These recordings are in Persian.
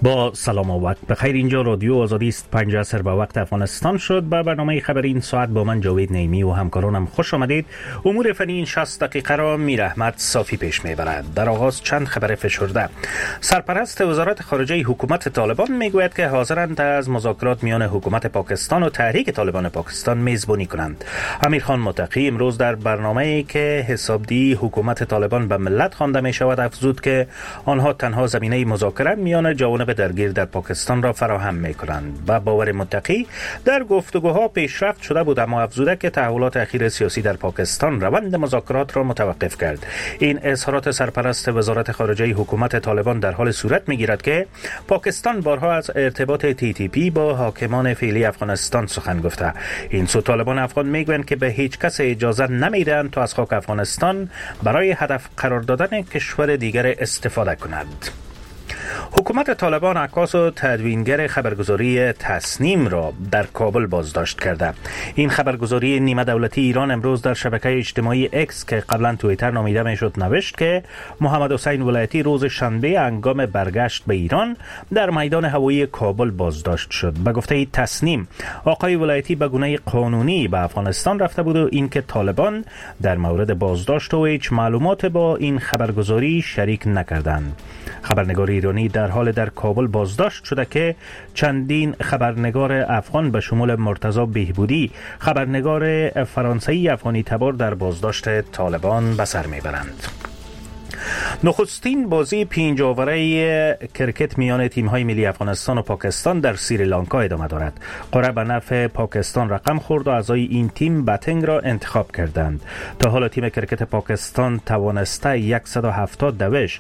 با سلام و وقت بخیر. اینجا رادیو آزادی است. 5 عصر به وقت افغانستان شد. به برنامه خبری این ساعت با من جاوید نعیمی و همکارانم خوش آمدید. امور فنی این 60 دقیقه را میر احمد صافی پیش میبرد. در آغاز چند خبر فشرده. سرپرست وزارت خارجه حکومت طالبان میگوید که حاضرند از مذاکرات میان حکومت پاکستان و تحریک طالبان پاکستان میزبانی کنند. امیرخان متقی امروز در برنامه‌ای که حسابدهی حکومت طالبان به ملت خوانده می شود افزود که آنها تنها زمینه مذاکره میان جوانب درگیر در پاکستان را فراهم می کنند. و باور متقی در گفتگوها پیشرفت شده بود، اما افزوده که تحولات اخیر سیاسی در پاکستان روند مذاکرات را متوقف کرد. این اظهارات سرپرست وزارت خارجه حکومت طالبان در حال صورت می گیرد که پاکستان بارها از ارتباط TTP با حاکمان فعلی افغانستان سخن گفته. این سو طالبان افغان میگویند که به هیچ کس اجازه نمیدهند تا از خاک افغانستان برای هدف قرار دادن کشور دیگر استفاده کند. حکومت طالبان عکاس و تدوینگر خبرگزاری تصنیم را در کابل بازداشت کرده. این خبرگزاری نیمه دولتی ایران امروز در شبکه اجتماعی اکس که قبلا توییتر نامیده میشد نوشت که محمد حسین ولایتی روز شنبه هنگام برگشت به ایران در میدان هوایی کابل بازداشت شد. به گفته تصنیم آقای ولایتی به گونه قانونی به افغانستان رفته بود و اینکه طالبان در مورد بازداشت و هیچ معلومات با این خبرگزاری شریک نکردند. خبرنگار ایرانی در حال در کابل بازداشت شده که چندین خبرنگار افغان به شمول مرتضی بهبودی خبرنگار فرانسوی افغانی تبار در بازداشت طالبان به سر میبرند. نخستین بازی 5 اووره کرکت میان تیم‌های ملی افغانستان و پاکستان در سریلانکا ادامه دارد. قرعه به نفع پاکستان رقم خورد و اعضای این تیم بتنگ را انتخاب کردند. تا حالا تیم کرکت پاکستان توانسته 170 دوش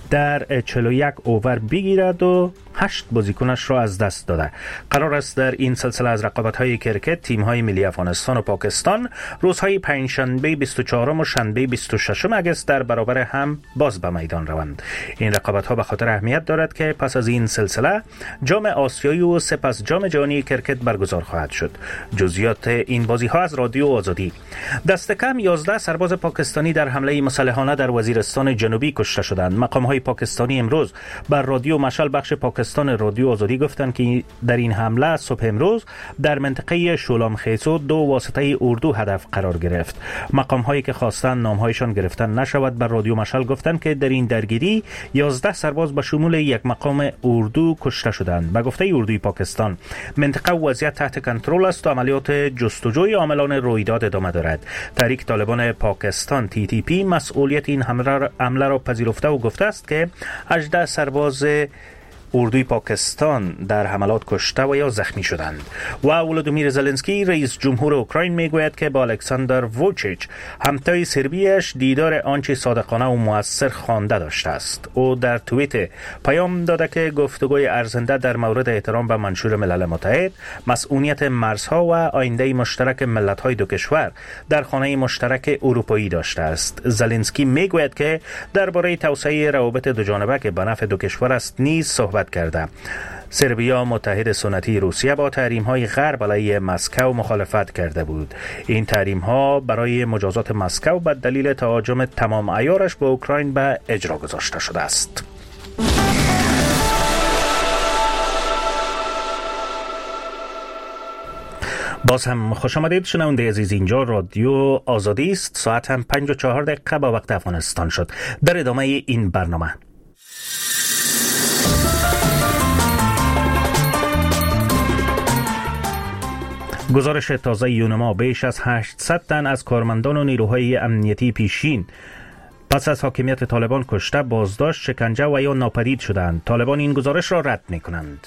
در 41 اوور بگیرد و 8 بازیکنش را از دست داده. قرار است در این سلسله از رقابت‌های کرکت تیم‌های ملی افغانستان و پاکستان روزهای پنجشنبه 24 و شنبه 26 اگست در برابر هم باز به میدان روند. این رقابت‌ها به خاطر اهمیت دارد که پس از این سلسله جام آسیایی و سپس جام جهانی کرکت برگزار خواهد شد. جزئیات این بازی‌ها از رادیو آزادی. دست کم 11 سرباز پاکستانی در حمله مسلحانه در وزیرستان جنوبی کشته شدند. مقام‌های پاکستانی امروز بر رادیو مشعل بخش پاکستان رادیو آزادی گفتند که در این حمله صبح امروز در منطقه شولام خیسو 2 واسطه اردو هدف قرار گرفت. مقام‌هایی که خواستند نام‌هایشان گرفته نشود بر رادیو مشعل گفتند که در این درگیری 11 سرباز به شمول یک مقام اردو کشته شدند. به گفته اردوی پاکستان منطقه وضعیت تحت کنترل است و عملیات جستجوی عاملان رویداد ادامه دارد. تحریک طالبان پاکستان TTP مسئولیت این حمله را پذیرفته و گفته است که 18 سرباز اردوی پاکستان در حملات کشته و یا زخمی شدند. و ولودیمیر زلنسکی رئیس جمهور اوکراین میگوید که با الکساندر ووچیچ همتای سربیش دیدار آنچه صادقانه و مؤثر خوانده داشته است. او در توییت پیام داده که گفتگوی ارزنده در مورد احترام به منشور ملل متحد، مسئولیت مرزها و آینده مشترک ملت‌های دو کشور در خانه مشترک اروپایی داشته است. زلنسکی میگوید که درباره توسعه روابط دو جانبه که به نفع دو کشور است نیز صحبت کرده. سربیا متحد سنتی روسیه با تحریم‌های غرب علیه مسکو مخالفت کرده بود. این تحریم‌ها برای مجازات مسکو به دلیل تهاجم تمام عیارش به اوکراین به اجرا گذاشته شده است. باز هم خوش آمدید شنونده عزیز. اینجا رادیو آزادی است. ساعت هم 5:04 دقیقه با وقت افغانستان شد. در ادامه این برنامه گزارش تازه یونما بیش از 800 تن از کارمندان و نیروهای امنیتی پیشین پس از حاکمیت طالبان کشته، بازداشت، شکنجه و یا ناپدید شدند. طالبان این گزارش را رد می‌کنند.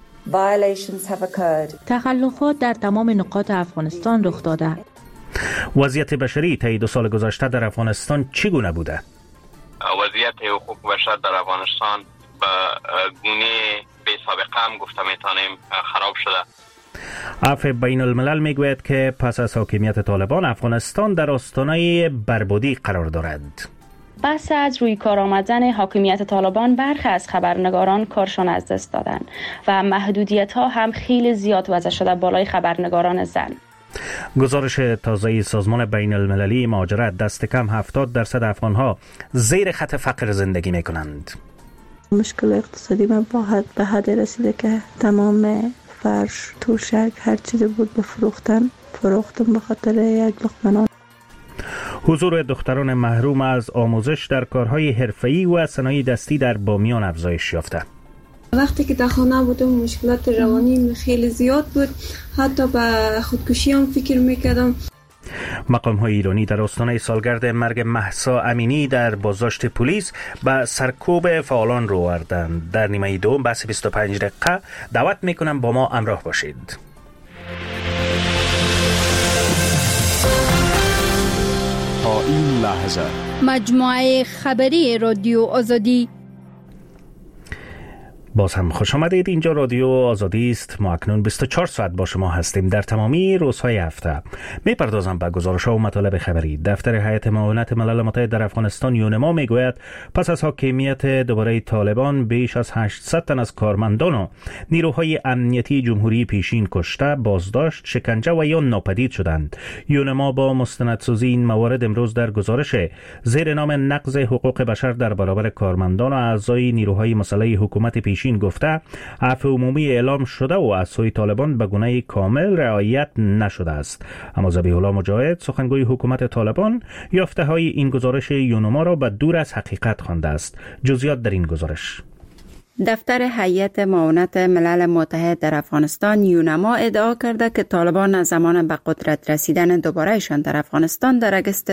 تخلفات در تمام نقاط افغانستان رخ داده. وضعیت بشری طی 2 سال گذشته در افغانستان چگونه بوده؟ وضعیت حقوق بشر در افغانستان به گونه بی سابقه هم گفته میتونیم خراب شده. عفو بین الملل میگوید که پس از حاکمیت طالبان افغانستان در آستانه بربادی قرار دارد. پس از روی کار آمدن حاکمیت طالبان برخی از خبرنگاران کارشان از دست دادند و محدودیت ها هم خیلی زیاد وضع شده بالای خبرنگاران زن. گزارش تازه سازمان بین المللی مهاجرت دست کم 70% افغانها زیر خط فقر زندگی می کنند. مشکل اقتصادی من به حد رسیده که تمام فرش، توشک، هر چیزی بود به فروختم به خاطر یک لقمه نان. حضور دختران محروم از آموزش در کارهای حرفه‌ای و صنایع دستی در بامیان افزایش یافته. وقتی که در خانه بودم مشکلات روانی خیلی زیاد بود، حتی به خودکشی هم فکر میکردم. مقام‌های ایرانی در آستانه سالگرد مرگ مهسا امینی در بازداشت پلیس به سرکوب فعالان رو آوردند. در نیمه دوم بحث 25 دقیقه دعوت میکنم با ما همراه باشید. تا این لحظه مجموعه خبری رادیو آزادی. باز هم خوش آمدید. اینجا رادیو آزادی است. ما اکنون 24 ساعت با شما هستیم در تمامی روزهای هفته. میپردازم به گزارش‌ها و مطالب خبری. دفتر هیئت معاونت ملل متحد در افغانستان یونما میگوید پس از حاکمیت دوباره طالبان بیش از 800 تن از کارمندان و نیروهای امنیتی جمهوری پیشین کشته، بازداشت، شکنجه و یا ناپدید شدند. یونما با مستندسازی این موارد امروز در گزارش زیر نام نقض حقوق بشر در برابر کارمندان و اعضای نیروهای مسلح حکومت پیشین گفته عفو عمومی اعلام شده و از سوی طالبان به گونه کامل رعایت نشده است. اما ذبیح الله مجاهد سخنگوی حکومت طالبان یافته های این گزارش یونما را به دور از حقیقت خوانده است. جزئیات در این گزارش. دفتر هیئت معاونت ملل متحد در افغانستان یونما ادعا کرده که طالبان از زمان به قدرت رسیدن دوبارهشان در افغانستان در اگست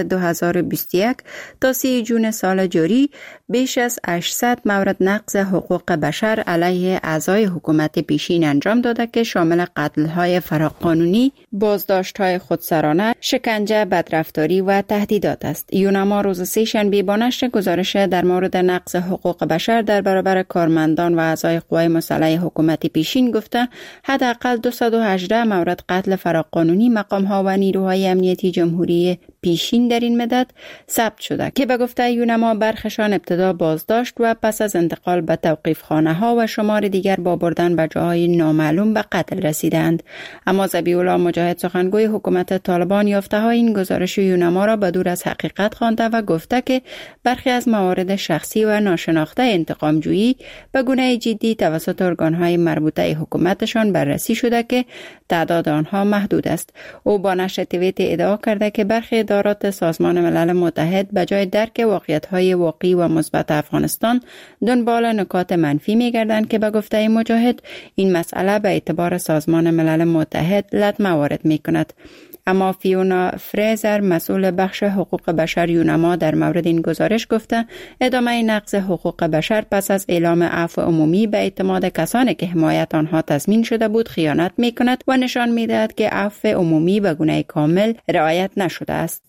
2021 تا 3 جون سال جاری بیش از 800 مورد نقض حقوق بشر علیه اعضای حکومت پیشین انجام داده که شامل قتل‌های فراقانونی، بازداشت‌های خودسرانه، شکنجه، بدرفتاری و تهدیدات است. یونما روز سه‌شنبه با نشر گزارش در مورد نقض حقوق بشر در برابر کارمندان و اعضای قوای مسلح حکومت پیشین گفته حداقل 218 مورد قتل فراقانونی مقام‌ها و نیروهای امنیتی جمهوری پیشین در این مدت ثبت شده که به گفته یونما برخشان ابتدا بازداشت و پس از انتقال به توقیفخانه‌ها و شمار دیگر با بردن به جاهای نامعلوم به قتل رسیدند. اما ذبیح الله مجاهد سخنگوی حکومت طالبان یافته‌های این گزارش یونما را به دور از حقیقت خوانده و گفته که برخی از موارد شخصی و ناشناخته انتقام‌جویی به گونه جدی توسط ارگان‌های مربوطه حکومتشان بررسی شده که تعداد آنها محدود است. او با نشر توییت ادعا کرده که برخی ادارات سازمان ملل متحد به جای درک واقعیت‌های واقعی و مثبت افغانستان دنبال نکات منفی می‌گردند که به گفته مجاهد این مسئله به اعتبار سازمان ملل متحد لطمه وارد می‌کند. اما فیونا فریزر مسئول بخش حقوق بشر یونما در مورد این گزارش گفته ادامه نقض حقوق بشر پس از اعلام عفو عمومی به اعتماد کسانی که حمایت آنها تضمین شده بود خیانت می‌کند و نشان می‌دهد که عفو عمومی به گونه کامل رعایت نشده است.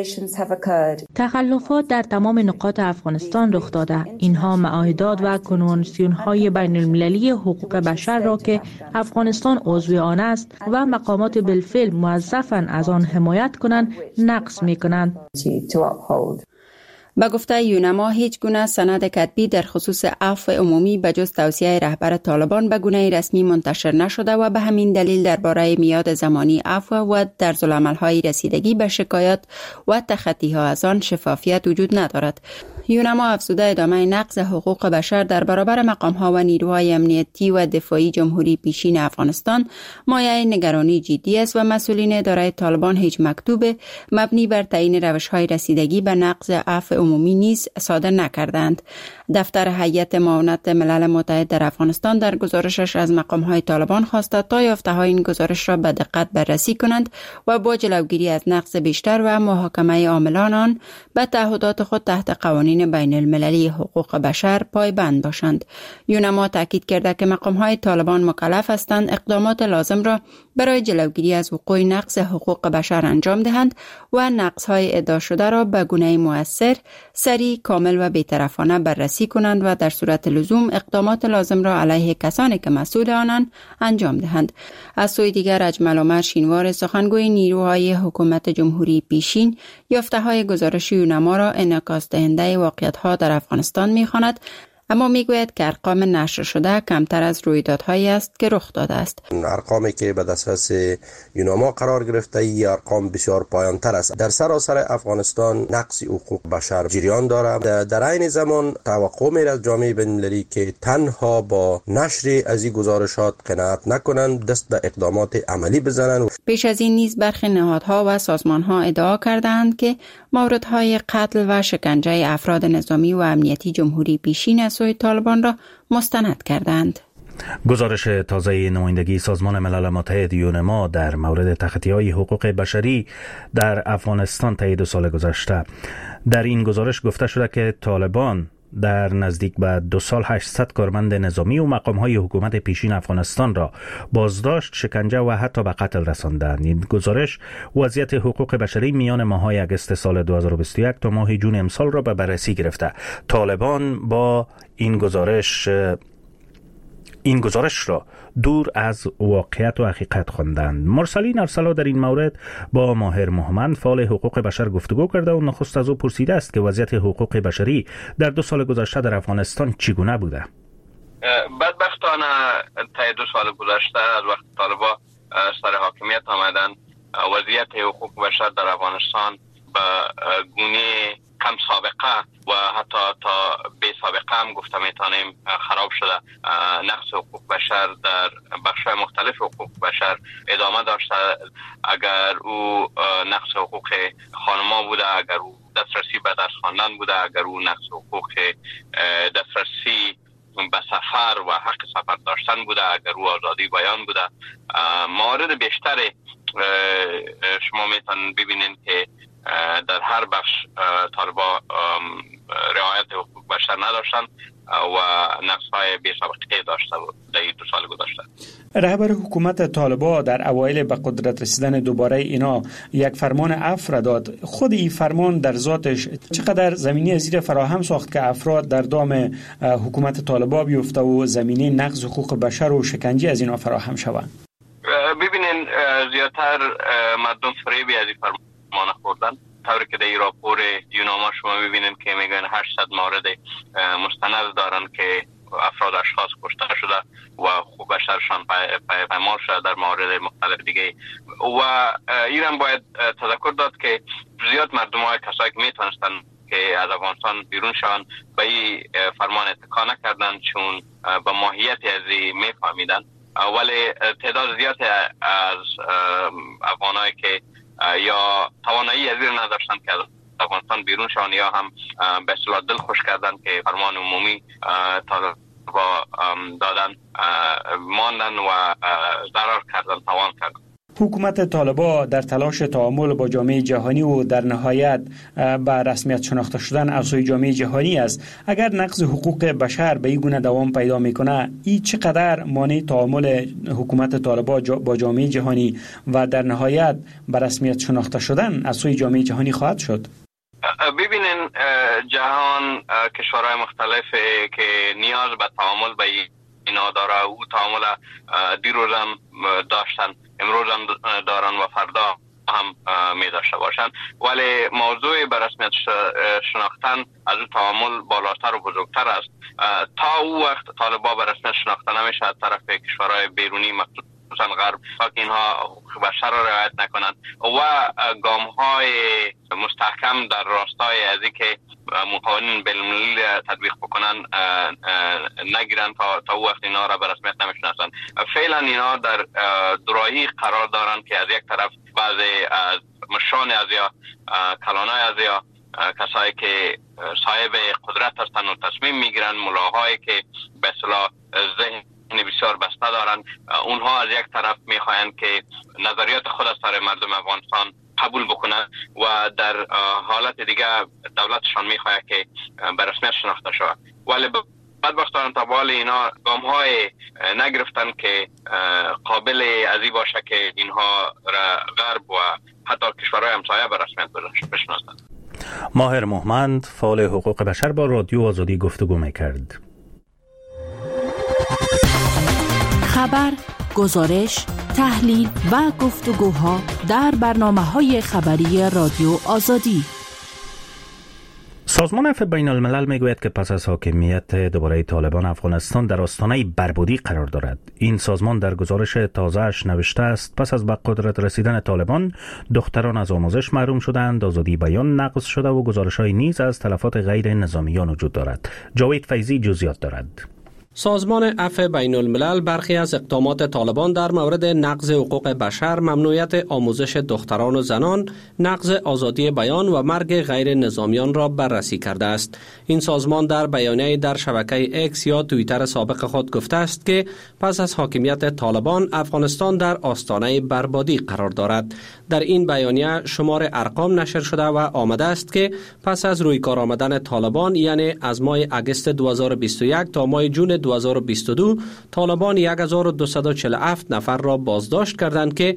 تخلفات در تمام نقاط افغانستان رخ داده. اینها معاهدات و کنوانسیون‌های بین‌المللی حقوق بشر را که افغانستان عضو آن است و مقامات بالفعل موظفند از آن حمایت کنند نقض می‌کنند. به گفته یونما هیچ گونه سند کتبی در خصوص عفو عمومی به جز توصیه رهبر طالبان به گونه رسمی منتشر نشده و به همین دلیل درباره میاد زمانی عفو و طرزالعمل‌های رسیدگی به شکایات و تخطی‌ها از آن شفافیت وجود ندارد. یونما افزوده ادامه نقض حقوق بشر در برابر مقام‌ها و نیروهای امنیتی و دفاعی جمهوری پیشین افغانستان مایه نگرانی جدی است و مسئولین اداره طالبان هیچ مکتوب مبنی بر تعیین روش‌های رسیدگی به نقض عفو عمومی نیز صادر نکردند. دفتر هیئت معاونت ملل متحد در افغانستان در گزارشش از مقام‌های طالبان خواسته تا یافته‌های این گزارش را به دقت بررسی کنند و با جلوگیری از نقض بیشتر و محاکمه عاملان آن به تعهدات خود تحت قوانین بین المللی حقوق بشر پایبند باشند. یونما تاکید کرده که مقام‌های طالبان مکلف هستند اقدامات لازم را برای جلوگیری از وقوع نقض حقوق بشر انجام دهند و نقض‌های ادعا شده را به گونه مؤثر، سریع، کامل و بی‌طرفانه بررسی کنند و در صورت لزوم اقدامات لازم را علیه کسانی که مسئول آنند انجام دهند. از سوی دیگر اجمل عمر شینوار سخنگوی نیروهای حکومت جمهوری پیشین یافته‌های گزارش یونما را انعکاس دهنده واقعیت‌ها در افغانستان می‌خواند، اما میگوید که ارقام نشر شده کمتر از رویدادهایی است که رخ داده است. ارقامی که به دسترس یوناما قرار گرفته ای ارقام بسیار پایان‌تر است. در سراسر افغانستان نقض حقوق بشر جریان دارد. در عین زمان توقع می‌رسد از جامعه بین‌المللی که تنها با نشر از این گزارشات قناعت نکنند، دست به اقدامات عملی بزنند. پیش از این نیز برخی نهادها و سازمان‌ها ادعا کردند که موردهای قتل و شکنجه افراد نظامی و امنیتی جمهوری پیشین از سوی طالبان را مستند کردند. گزارش تازه نمایندگی سازمان ملل متحد یونما در مورد تخطی‌های حقوق بشری در افغانستان طی 2 سال گذشته. در این گزارش گفته شده که طالبان در نزدیک به 2 سال 800 کارمند نظامی و مقام‌های حکومت پیشین افغانستان را بازداشت، شکنجه و حتی به قتل رساندند. این گزارش وضعیت حقوق بشری میان ماه‌های اگست سال 2021 تا ماه جون امسال را به بررسی گرفته. طالبان با این گزارش را دور از واقعیت و حقیقت خواندند. مرسلین ارسلا در این مورد با ماهر محمد فعال حقوق بشر گفتگو کرده و نخست از او پرسیده است که وضعیت حقوق بشری در 2 سال گذشته در افغانستان چگونه بوده؟ بدبختانه طی 2 سال گذشته از وقت طالبان سر حاکمیت آمدن، وضعیت حقوق بشر در افغانستان به گونه کم سابقه و حتی تا بی سابقه هم گفته میتونیم خراب شده. نقص حقوق بشر در بخش‌های مختلف حقوق بشر ادامه داشته. اگر او نقص حقوق خانما بوده، اگر او دسترسی به درس خواندن بوده، اگر او نقص حقوق دسترسی به سفر و حق سفر داشتن بوده، اگر او آزادی بیان بوده، موارد بیشتر شما میتونید ببینید که در هر بخش طالبان رعایت حقوق بشر نداشتن و نقص‌های بی‌سابقه داشته بود در 2 سال گذشته. رهبر حکومت طالبان در اوایل به قدرت رسیدن دوباره اینا یک فرمان عفو داد. خود این فرمان در ذاتش چقدر زمینه زیر فراهم ساخت که افراد در دام حکومت طالبان بیفته و زمینه نقض حقوق بشر و شکنجه از اینا فراهم شوند؟ ببینین زیادتر مردم فریبی از این فرمان خوردن. طوری که در راپور یوناما شما ببینین که میگن 800 مورد مستند دارن که افراد اشخاص کشته شده و حقوق بشرشان پایمال شده در مورد مختلف دیگه. و ایران باید تذکر داد که زیاد مردم های کسایی که میتونستن که از افغانستان بیرون شوند به این فرمان اتکا نکردن، چون به ماهیت از این میفهمیدن. ولی تعداد زیاد از افغانایی که یا توانایی از این نداشتن که از افغانستان بیرون شوند یا هم به اصطلاح دل خوش کردن که فرمان عمومی طالبان دادن، ماندن و ضرر کردن، تاوان کردن. حکومت طالبان در تلاش تعامل با جامعه جهانی و در نهایت به رسمیت شناخته شدن از سوی جامعه جهانی است. اگر نقض حقوق بشر به این گونه دوام پیدا میکنه، این چقدر مانع تعامل حکومت طالبان با جامعه جهانی و در نهایت به رسمیت شناخته شدن از سوی جامعه جهانی خواهد شد؟ ببینین جهان کشورهای مختلف که نیاز به تعامل به اینا داره، او تعامل دیروز هم داشتن، امروز هم دارن و فردا هم می داشته باشن. ولی موضوع به رسمیت شناختن از او تعامل بالاتر و بزرگتر است. تا او وقت طالبان به رسمیت شناخته نمیشه از طرف کشورهای بیرونی مخصوصا غرب تا که اینها حقوق بشر را رعایت نکنند و گام‌های مستحکم در راستای از اینکه قوانین بین‌المللی تطبیق بکنن نگیرن تا او وقت اینا را به رسمیت نمیشناسن. فعلا اینا در دوراهی قرار دارن که از یک طرف بعضی از مشان از یا کلانای از یا کسایی که صاحب قدرت هستن و تصمیم میگیرن، ملاهایی که به اصطلاح ذهن بسیار بسته دارن، اونها از یک طرف میخواهند که نظریات خود از سر مردم افغانستان قبول بکنن و در حالت دیگه دولتشان میخواهد که به رسمیت شناخته شود. ولی بدبختانه تا به حال اینا گام‌های نگرفتن که قابل ازی باشه که اینها را غرب و حتی کشورهای همسایه به رسمیت بشناسند. ماهر محمد فعال حقوق بشر با رادیو آزادی گفتگو میکرد. خبر، گزارش، تحلیل و گفتگوها در برنامه‌های خبری رادیو آزادی. سازمان عفو بین الملل میگوید که پس از حاکمیت دوباره طالبان افغانستان در آستانه بربادی قرار دارد. این سازمان در گزارش تازه‌اش نوشته است پس از به قدرت رسیدن طالبان دختران از آموزش محروم شدند، آزادی بیان نقض شده و گزارش‌های نیز از تلفات غیر نظامیان وجود دارد. جاوید فیضی جزئیات دارد. سازمان عفو بین الملل برخی از اقدامات طالبان در مورد نقض حقوق بشر، ممنوعیت آموزش دختران و زنان، نقض آزادی بیان و مرگ غیر نظامیان را بررسی کرده است. این سازمان در بیانیه‌ای در شبکه اکس یا توییتر سابق خود گفته است که پس از حاکمیت طالبان افغانستان در آستانه بربادی قرار دارد. در این بیانیه شمار ارقام نشر شده و آمده است که پس از روی کار آمدن طالبان، یعنی از ماه اگست 2021 تا ماه جون 2022 طالبان 1247 نفر را بازداشت کردند که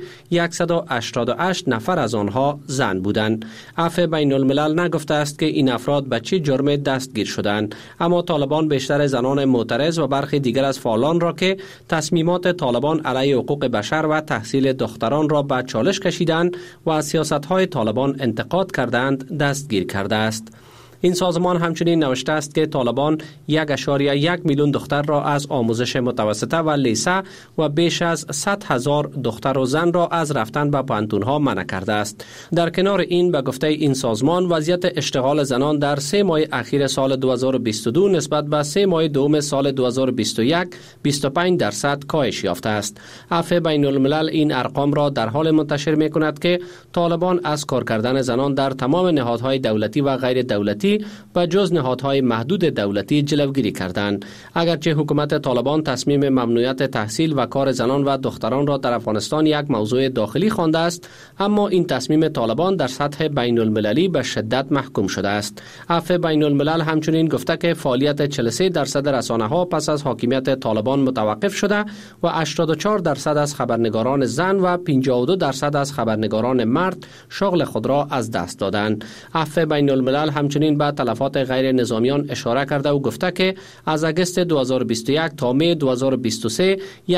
188 نفر از آنها زن بودند. عفو بین الملل نگفته است که این افراد به چه جرم دستگیر شدند، اما طالبان بیشتر زنان معترض و برخی دیگر از فعالان را که تصمیمات طالبان علیه حقوق بشر و تحصیل دختران را به چالش کشیدند و از سیاست‌های طالبان انتقاد کردند دستگیر کرده است. این سازمان همچنین نوشته است که طالبان 1.1 میلیون دختر را از آموزش متوسطه و لیسه و بیش از 100,000 دختر و زن را از رفتن به پانتونها منع کرده است. در کنار این به گفته این سازمان وضعیت اشتغال زنان در 3 ماه اخیر سال 2022 نسبت به 3 ماه دوم سال 2021 25% کاهش یافته است. عفو بین الملل این ارقام را در حال منتشر می کند که طالبان از کار کردن زنان در تمام نهادهای دولتی و غیر دولتی و جز نهادهای محدود دولتی جلوگیری کردند. اگرچه حکومت طالبان تصمیم ممنوعیت تحصیل و کار زنان و دختران را در افغانستان یک موضوع داخلی خوانده است، اما این تصمیم طالبان در سطح بین المللی به شدت محکوم شده است. عفو بین الملل همچنین گفته که فعالیت 43% رسانه‌ها پس از حاکمیت طالبان متوقف شده و 84% از خبرنگاران زن و 52% از خبرنگاران مرد شغل خود را از دست دادند. عفو بین الملل همچنین به تلفات غیر نظامیان اشاره کرده و گفته که از اگست 2021 تا می 2023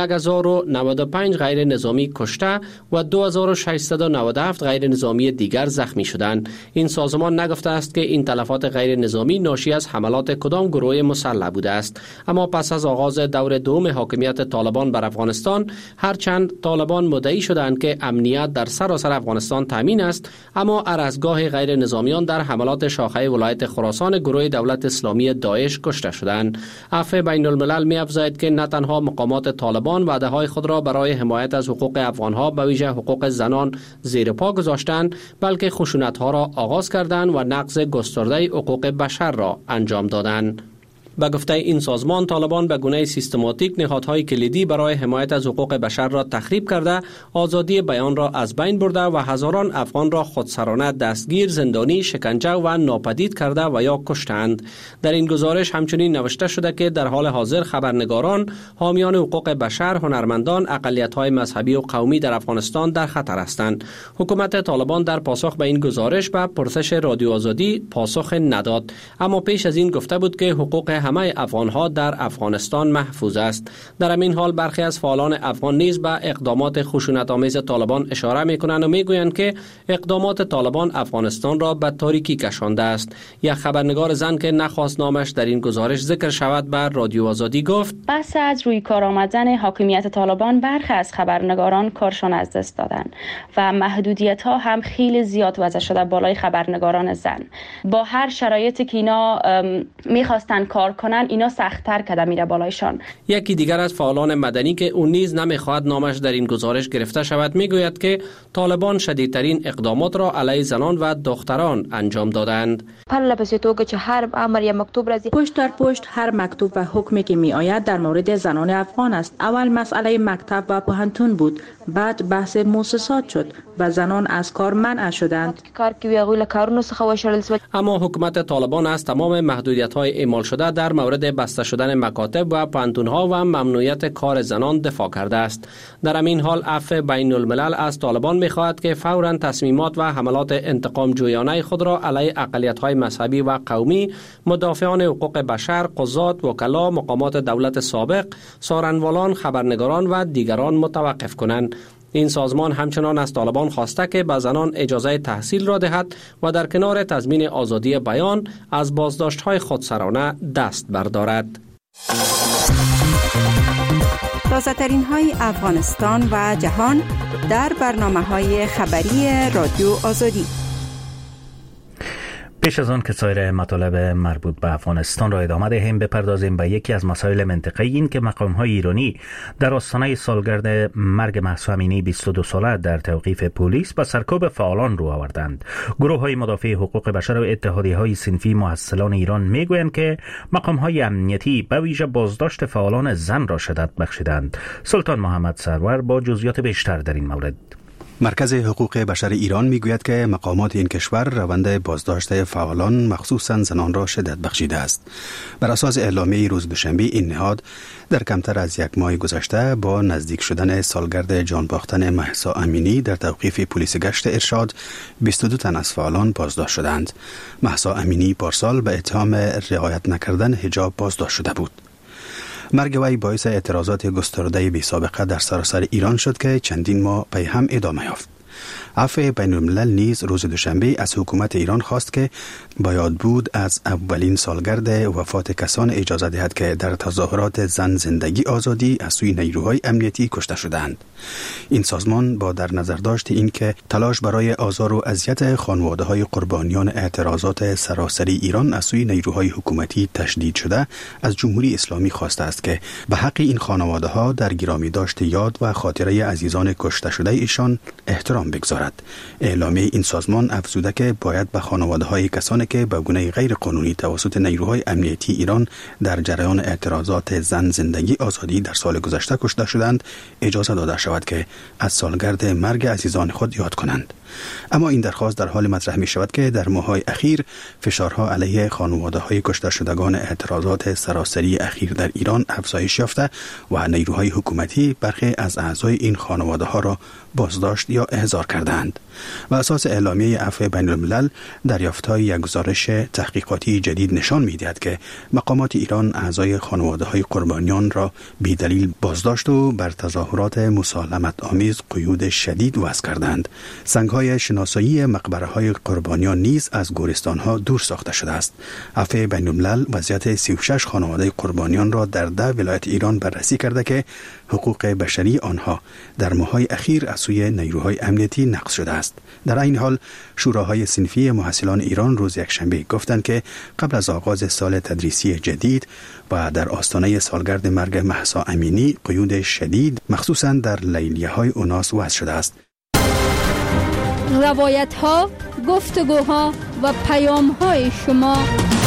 1095 غیر نظامی کشته و 2697 غیر نظامی دیگر زخمی شدند. این سازمان نگفته است که این تلفات غیر نظامی ناشی از حملات کدام گروه مسلح بوده است، اما پس از آغاز دور دوم حاکمیت طالبان بر افغانستان، هرچند طالبان مدعی شدند که امنیت در سراسر افغانستان تامین است، اما ارزگاه غیر نظامیان در حملات شاخه ولایت خراسان گروه دولت اسلامی داعش کشته شدند. عفو بین الملل می افزاید که نه تنها مقامات طالبان وعده های خود را برای حمایت از حقوق افغانها به ویژه حقوق زنان زیر پا گذاشتند، بلکه خشونت ها را آغاز کردند و نقض گسترده حقوق بشر را انجام دادند. به گفته این سازمان طالبان به گونه سیستماتیک نهادهای کلیدی برای حمایت از حقوق بشر را تخریب کرده، آزادی بیان را از بین برده و هزاران افغان را خودسرانه دستگیر، زندانی، شکنجه و ناپدید کرده و یا کشتند. در این گزارش همچنین نوشته شده که در حال حاضر خبرنگاران، حامیان حقوق بشر، هنرمندان، اقلیت‌های مذهبی و قومی در افغانستان در خطر هستند. حکومت طالبان در پاسخ به این گزارش به پرسش رادیو آزادی پاسخ نداد، اما پیش از این گفته بود که حقوق همه افغانها در افغانستان محفوظ است. در همین حال برخی از فعالان افغان نیز به اقدامات خشونت‌آمیز طالبان اشاره می‌کنند و می‌گویند که اقدامات طالبان افغانستان را به تاریکی کشانده است. یک خبرنگار زن که نخواست نامش در این گزارش ذکر شود به رادیو آزادی گفت: پس از روی کار آمدن حاکمیت طالبان برخی از خبرنگاران کارشان از دست دادند و محدودیت‌ها هم خیلی زیاد وضع شده بالای خبرنگاران زن. با هر شرایطی که اینا می‌خواستن کار کنن، اینا سخت‌تر کرده میره بالایشان. یکی دیگر از فعالان مدنی که اون نیز نمیخواد نامش در این گزارش گرفته شود میگوید که طالبان شدیدترین اقدامات را علیه زنان و دختران انجام دادند. پشت در پشت هر مکتوب و حکمی که می آید در مورد زنان افغان است. اول مسئله مکتب و پوهنتون بود، بعد بحث مؤسسات شد و زنان از کار منع شدند. اما حکومت طالبان از تمام محدودیت‌های اعمال شده در مورد بسته شدن مکاتب و پانتون‌ها و ممنوعیت کار زنان دفاع کرده است. در همین حال عفو بین الملل از طالبان می‌خواهد که فوراً تصمیمات و حملات انتقام جویانه خود را علیه اقلیت‌های مذهبی و قومی، مدافعان حقوق بشر، قضات، وکلا، مقامات دولت سابق، سارنوالان، خبرنگاران و دیگران متوقف کنند. این سازمان همچنان از طالبان خواسته که به زنان اجازه تحصیل را دهد و در کنار تضمین آزادی بیان از بازداشت‌های خودسرانه دست بردارد. تازه‌ترین های افغانستان و جهان در برنامه‌های خبری رادیو آزادی. پیش از آن که سایر مطالب مربوط به افغانستان را ادامه دهیم، بپردازیم به یکی از مسائل منطقه‌ای این که مقام‌های ایرانی در آستانه سالگرد مرگ مهسا امینی 22 ساله در توقیف پلیس به سرکوب فعالان رو آوردند. گروه‌های مدافع حقوق بشر و اتحادیه‌های صنفی محصلان ایران میگویند که مقام‌های امنیتی به ویژه بازداشت فعالان زن را شدت بخشیدند. سلطان محمد سرور با جزئیات بیشتر در این مورد. مرکز حقوق بشر ایران میگوید که مقامات این کشور روند بازداشت فعالان مخصوصاً زنان را شدت بخشیده است. بر اساس اعلامیه روز دوشنبه این نهاد در کمتر از یک ماه گذشته با نزدیک شدن سالگرد جان باختن مهسا امینی در توقیف پلیس گشت ارشاد 22 تن از فعالان بازداشت شدند. مهسا امینی پارسال به اتهام رعایت نکردن حجاب بازداشت شده بود. مرگ وی باعث اعتراضات گسترده بی سابقه در سراسر ایران شد که چندین ماه پی هم ادامه یافت. عفو بین الملل نیز روز دوشنبه از حکومت ایران خواست که باید بود از اولین سالگرد وفات کسان اجازه دهد که در تظاهرات زن زندگی آزادی از سوی نیروهای امنیتی کشته شدند. این سازمان با در نظر داشت این که تلاش برای آزار و اذیت خانواده‌های قربانیان اعتراضات سراسری ایران از سوی نیروهای حکومتی تشدید شده، از جمهوری اسلامی خواسته است که به حق این خانواده‌ها در گرامی داشت یاد و خاطره عزیزان کشته شده ایشان احترام بگذارد. اعلامیه این سازمان افزوده که باید به خانواده‌های کسانی که به گونه غیر قانونی توسط نیروهای امنیتی ایران در جریان اعتراضات زن زندگی آزادی در سال گذشته کشته شدند اجازه داده شود که از سالگرد مرگ عزیزان خود یاد کنند. اما این درخواست در حال مطرح می شود که در ماه‌های اخیر فشارها علیه خانواده‌های کشته شدگان اعتراضات سراسری اخیر در ایران افزایش یافته و نیروهای حکومتی برخی از اعضای این خانواده‌ها را بازداشت یا احضار کردند. و اساس اعلامیه عفو بین الملل، دریافت‌های یک گزارش تحقیقاتی جدید نشان می‌دهد که مقامات ایران اعضای خانواده‌های قربانیان را بی‌دلیل بازداشت و بر تظاهرات مسالمت آمیز قیود شدید وضع کردند. سنگ‌های شناسایی مقبره‌های قربانیان نیز از گورستان‌ها دور ساخته شده است. عفو بین الملل وضعیت 36 خانواده قربانیان را در 10 ولایت ایران بررسی کرده که حقوق بشری آنها در ماه‌های اخیر از سوی نیروهای امنیتی نقض شده است. در این حال شوراهای صنفی محصلان ایران روز یکشنبه گفتند که قبل از آغاز سال تدریسی جدید و در آستانه سالگرد مرگ مهسا امینی قیود شدید مخصوصاً در لیلیه‌های اوناس وضع شده است. روایت‌ها، گفتگوها و پیام‌های شما.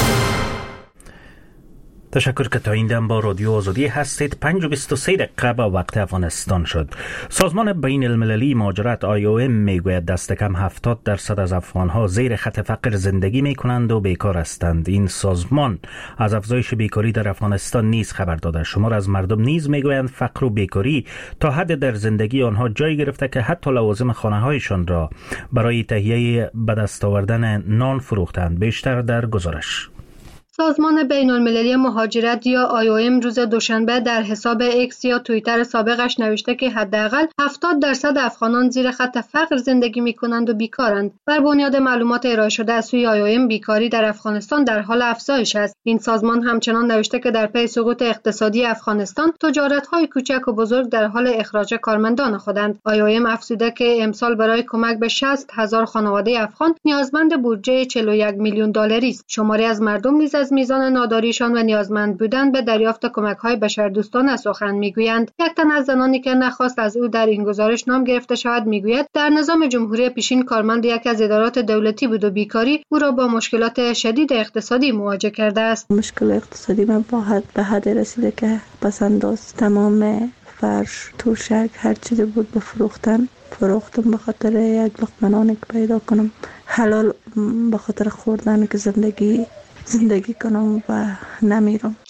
تشکر که تا این دم با رادیو آزادی هستید. 5:23 دقیقه با وقت افغانستان شد. سازمان بین المللی مهاجرت IOM میگوید دست کم 70% از افغانها زیر خط فقر زندگی میکنند و بیکار هستند. این سازمان از افزایش بیکاری در افغانستان نیز خبر داده. شمار از مردم نیز میگویند فقر و بیکاری تا حد در زندگی آنها جای گرفته که حتی لوازم خانه هایشان را برای تهیه به دست آوردن نان فروختند. بیشتر در گزارش. سازمان بین المللی مهاجرت یا IOM روز دوشنبه در حساب اکس یا توییتر سابقش نوشته که حداقل 70% افغانان زیر خط فقر زندگی می‌کنند و بیکارند. بر بنیاد معلومات ارائه شده از سوی IOM بیکاری در افغانستان در حال افزایش است. این سازمان همچنان نوشته که در پی سقوط اقتصادی افغانستان، تجارت‌های کوچک و بزرگ در حال اخراج کارمندان خودند. IOM افزوده که امسال برای کمک به 60,000 خانواده افغان نیازمند بودجه 41 میلیون دلاری است. شماری از مردم نیز از میزان ناداریشان و نیازمند بودن به دریافت کمک‌های بشردوستانه سخن میگویند. یک تن از زنانی که نخواست از او در این گزارش نام گرفته شود میگوید در نظام جمهوری پیشین کارمند یک از ادارات دولتی بود و بیکاری او را با مشکلات شدید اقتصادی مواجه کرده است. مشکل اقتصادی من به حد رسیده که پسنداز تمام فرش، توشک، هر چیزی بود بفروختم به خاطر یک لقمه نانی که پیدا کنم، حلال به خاطر خوردن که زندگی کنم و نمیرم.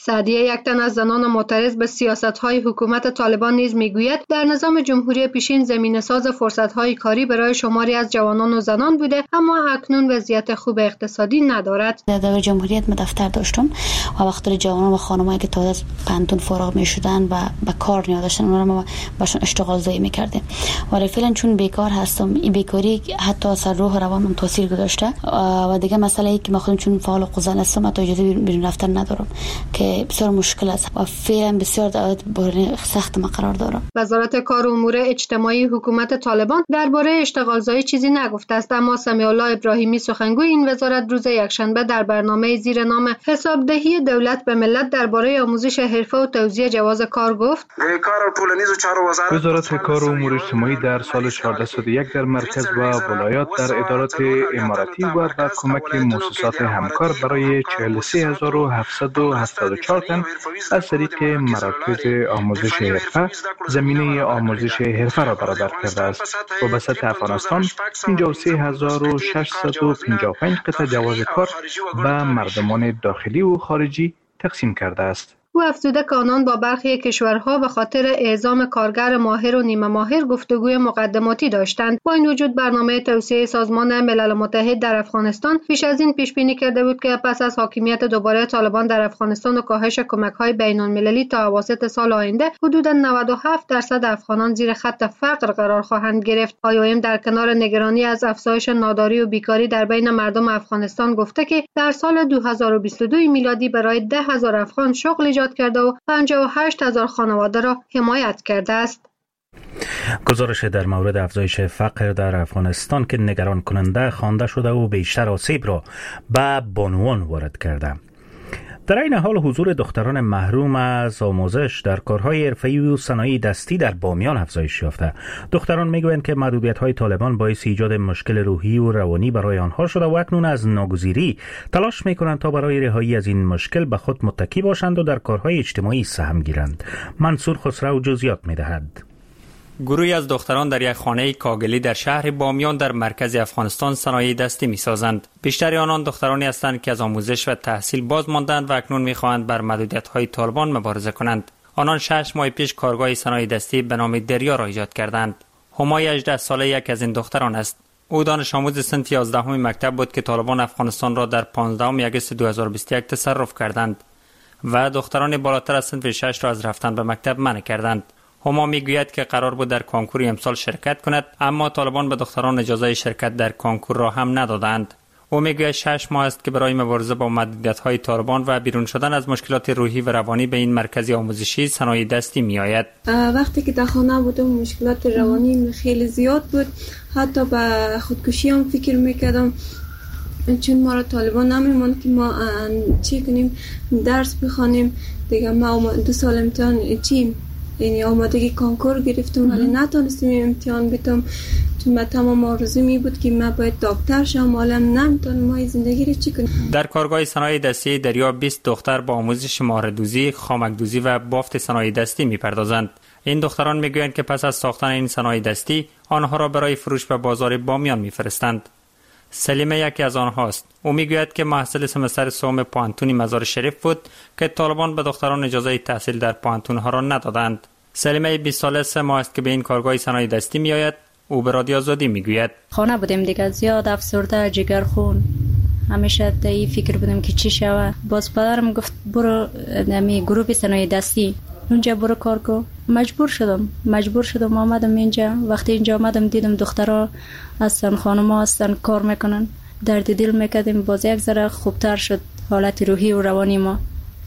سعدیه، یک تن از زنان معترض به سیاست‌های حکومت طالبان نیز میگوید در نظام جمهوری پیشین زمینه‌ساز فرصت‌های کاری برای شماری از جوانان و زنان بوده، اما اکنون وضعیت خوب اقتصادی ندارد. در دوره جمهوریت من دفتر داشتم و وقتی جوانان و خانمایی که تازه از پانتون فارغ می‌شدن و به کار نیاز داشتن اونها رو ما باشون اشتغال زایی می‌کردیم. ولی فعلا چون بیکار هستم، این بیکاری حتی سر روح و روانم تاثیر گذاشته و دیگه مسئله ای که من خودم چون فعال قضا هستم تا اجازه بیرون رفتن ندارم که بسیار مشکل است و فعلا بسیار سخت ما قرار دارم. وزارت کار و امور اجتماعی حکومت طالبان درباره اشتغال زایی چیزی نگفته است، اما سمیع الله ابراهیمی سخنگوی این وزارت روز یکشنبه در برنامه زیر نام حسابدهی دولت به ملت درباره آموزش حرفه و توزیع جواز کار گفت: وزارت کار و امور اجتماعی در سال 1401 در مرکز و ولایات در ادارات اماراتی و با کمک مؤسسات همکار برای 43774 تن از طریق مراکز آموزش حرفه زمینه آموزش حرفه را برابر کرده است و به سطح افغانستان 53655 قطعه جواز کار به مردمان داخلی و خارجی تقسیم کرده است. او افزوده که آنان با برخی کشورها به خاطر اعزام کارگر ماهر و نیمه ماهر گفتگوی مقدماتی داشتند. با این وجود برنامه توسعه سازمان ملل متحد در افغانستان پیش از این پیش بینی کرده بود که پس از حاکمیت دوباره طالبان در افغانستان و کاهش کمک‌های بین‌المللی تا اواسط سال آینده حدود 97% افغانان زیر خط فقر قرار خواهند گرفت. IOM در کنار نگرانی از افزایش ناداری و بیکاری در بین مردم افغانستان گفته که در سال 2022 میلادی برای 10,000 افغان شغل ایجاد کرده و 58,000 خانواده را حمایت کرده است. گزارش در مورد افزایش فقر در افغانستان که نگران کننده خوانده شده و بیشتر آسیب را به بانوان وارد کرده. در این حال حضور دختران محروم از آموزش در کارهای حرفه‌ای و صنایع دستی در بامیان افزایش یافته. دختران میگویند که محدودیت‌های طالبان باعث ایجاد مشکل روحی و روانی برای آنها شده و اکنون از ناگزیری تلاش می‌کنند تا برای رهایی از این مشکل به خود متکی باشند و در کارهای اجتماعی سهم گیرند. منصور خسرو جزئیات می‌دهد. گروهی از دختران در یک خانه کاگلی در شهر بامیان در مرکز افغانستان صنایع دستی می‌سازند. بیشتر آنان دخترانی هستند که از آموزش و تحصیل باز ماندند و اکنون می‌خواهند بر محدودیت‌های طالبان مبارزه کنند. آنان 6 ماه پیش کارگاه صنایع دستی به نام دریا را ایجاد کردند. همای 18 ساله یک از این دختران است. او دانش آموز صنف 11 مکتب بود که طالبان افغانستان را در 15 آگوست 2021 تصرف کردند و دختران بالاتر از صنف 6 را از رفتن به مکتب منع کردند. هما میگوید که قرار بود در کنکور امسال شرکت کند، اما طالبان به دختران اجازه شرکت در کنکور را هم ندادند. او میگوید 6 ماه است که برای مبارزه با محدودیت‌های طالبان و بیرون شدن از مشکلات روحی و روانی به این مرکز آموزشی صنایع دستی میآید. وقتی که در خانه بودم مشکلات روانی خیلی زیاد بود، حتی به خودکشی هم فکر میکردم، چون ما را طالبان نمی‌ماند که ما چی کنیم، درس بخوانیم. دیگه ما 2 سال امتحان یعنی آمادگی کنکور گرفتم ولی نتونستم امتحان بدم، چون من تمام آرزو می بود که من باید دکتر شم، حالا نمیتونم ما زندگی رو چی کنم. در کارگاه صنایع دستی دریا 20 دختر با آموزش ماهردوزی، خامکدوزی و بافت صنایع دستی میپردازند. این دختران میگویند که پس از ساختن این صنایع دستی آنها را برای فروش به بازار بامیان میفرستند. سلیمه یکی از آنهاست. او میگوید که محصل سمستر سوم پانتون مزار شریف بود که طالبان به دختران اجازه تحصیل در پانتون ها را ندادند. سلیمه 20 ساله 3 ماه است که به این کارگاه صنایع دستی میآید. او به رادیو آزادی میگوید خانه بودیم دیگه، زیاد افسرده، جگرخون، همیشه این فکر بودم که چی شوه. باز پدرم گفت برو نمی گروه صنایع دستی اونجا برو کار کن. مجبور شدم آمدم اینجا. وقتی اینجا آمدم دیدم دخترها هستن، خانم‌ها هستن کار میکنن، درد دل میکردیم. باز یک ذره خوبتر شد حالت روحی و روانی ما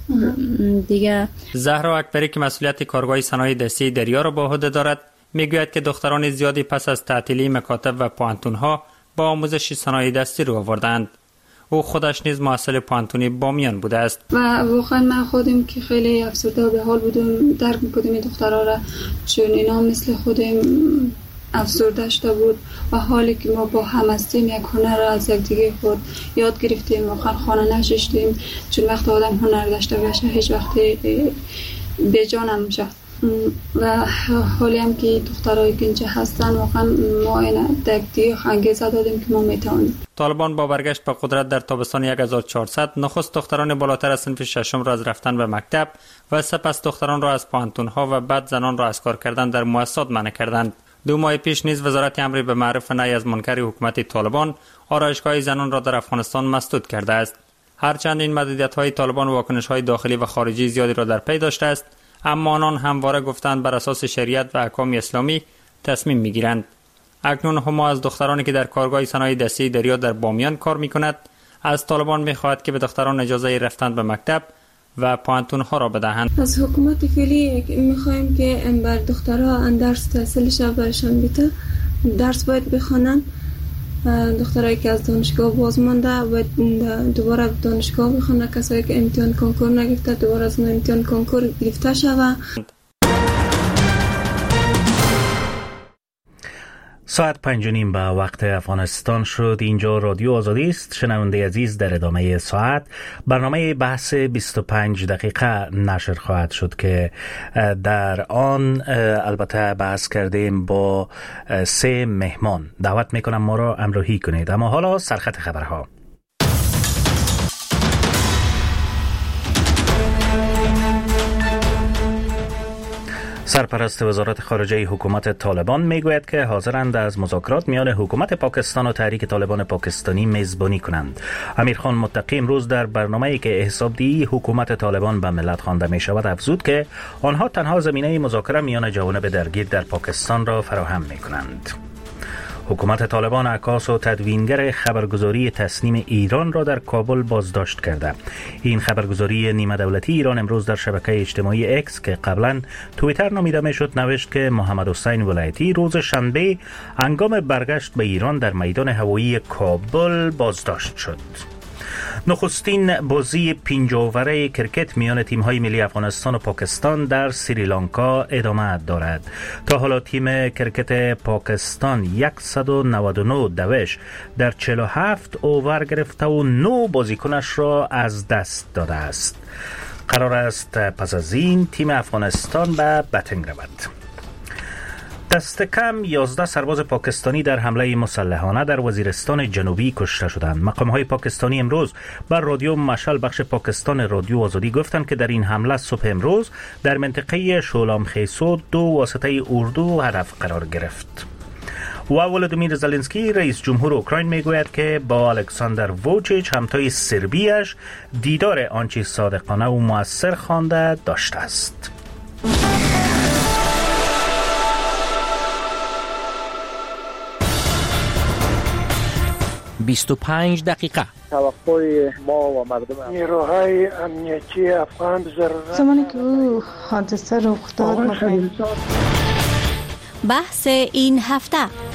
دیگه. زهرا اکبری که مسئولیت کارگاه صنایع دستی دریا را به عهده دارد میگوید که دختران زیادی پس از تعطیلی مکاتب و پانتون‌ها با آموزش صنایع دستی رو آوردند. او خودش نیز محصل پانتونی بامیان بوده است و واقعا من خودم که خیلی افسرده و به حال بودم، درک می‌کردم این دخترها را، چون اینا مثل خودم افسرده شده بود و حالی که ما با هم هستیم یک هنر را از یک دیگه خود یاد گرفتیم. واقعا خانه نشستیم، چون وقت آدم هنر داشته باشه هیچ وقت به جان نمیشه. و حالی هم که دخترای که اینجا هستن واقعا ما این دگدی انگیزه دادیم که ما میتونیم. طالبان با برگشت به قدرت در تابستان 1400 نخست دختران بالاتر از صنف ششم را از رفتن به مکتب و سپس دختران را از پانتون‌ها و بعد زنان را از کار کردن در مؤسسات منع کردند. 2 ماه پیش نیز وزارت امر به معرف نهی از منکر حکومت طالبان آرایشگاه زنان را در افغانستان مسدود کرده است. هرچند این محدودیت‌های طالبان واکنش‌های داخلی و خارجی زیادی را در پی داشته است، اما آنان همواره گفتند بر اساس شریعت و احکام اسلامی تصمیم می‌گیرند. اکنون هما از دخترانی که در کارگاه صنایع دستی دریا در بامیان کار می‌کند از طالبان می‌خواهد که به دختران اجازه رفتن به مکتب و پانتون‌ها را بدهند. از حکومت فعلی می‌خوایم که بر دخترها درس تحصیلش برشان بده، درس باید بخوانند. دخترایی که از دانشگاه باز مانده و دوباره دانشگاه بخونه، کسایی که امتحان کنکور نگرفته دوباره از امتحان کنکور گرفته شود. ساعت 5:30 به وقت افغانستان شد. اینجا رادیو آزادی است. شنونده عزیز، در ادامه ساعت برنامه بحث 25 دقیقه نشر خواهد شد که در آن البته بحث کردیم با 3 مهمان. دعوت میکنم ما را همراهی کنید. اما حالا سرخط خبرها. سرپرست وزارت خارجه حکومت طالبان میگوید که حاضرند از مذاکرات میان حکومت پاکستان و تحریک طالبان پاکستانی میزبانی کنند. امیرخان متقی امروز در برنامه‌ای که حسابدهی حکومت طالبان به ملت خوانده می شود افزود که آنها تنها زمینه مذاکره میان جوانب درگیر در پاکستان را فراهم می کنند. حکومت طالبان عکاس و تدوینگر خبرگزاری تسنیم ایران را در کابل بازداشت کرده. این خبرگزاری نیمه دولتی ایران امروز در شبکه اجتماعی اکس که قبلا توییتر نامیده میشد نوشت که محمد حسین ولایتی روز شنبه هنگام برگشت به ایران در میدان هوایی کابل بازداشت شد. نخستین بازی 5 اووره کرکت میان تیم‌های ملی افغانستان و پاکستان در سریلانکا ادامه دارد. تا حالا تیم کرکت پاکستان 199 دوش در 47 اوور گرفته و 9 بازیکنش را از دست داده است. قرار است پس از این تیم افغانستان به بتنگ رود. دست کم 11 سرباز پاکستانی در حمله مسلحانه در وزیرستان جنوبی کشته شدند. مقام‌های پاکستانی امروز بر رادیو مشعل بخش پاکستان رادیو آزادی گفتند که در این حمله صبح امروز در منطقه شولام خیسو 2 واسطه اردو هدف قرار گرفت. و ولادیمیر زلنسکی رئیس جمهور اوکراین میگوید که با الکساندر ووچیچ همتای سربیش دیدار آنچه صادقانه و مؤثر خوانده داشته است. 25 دقیقه توقع ما و مردم نیروهای امنیتی افغان زمانی که او حادثه رخ داد بحث این هفته.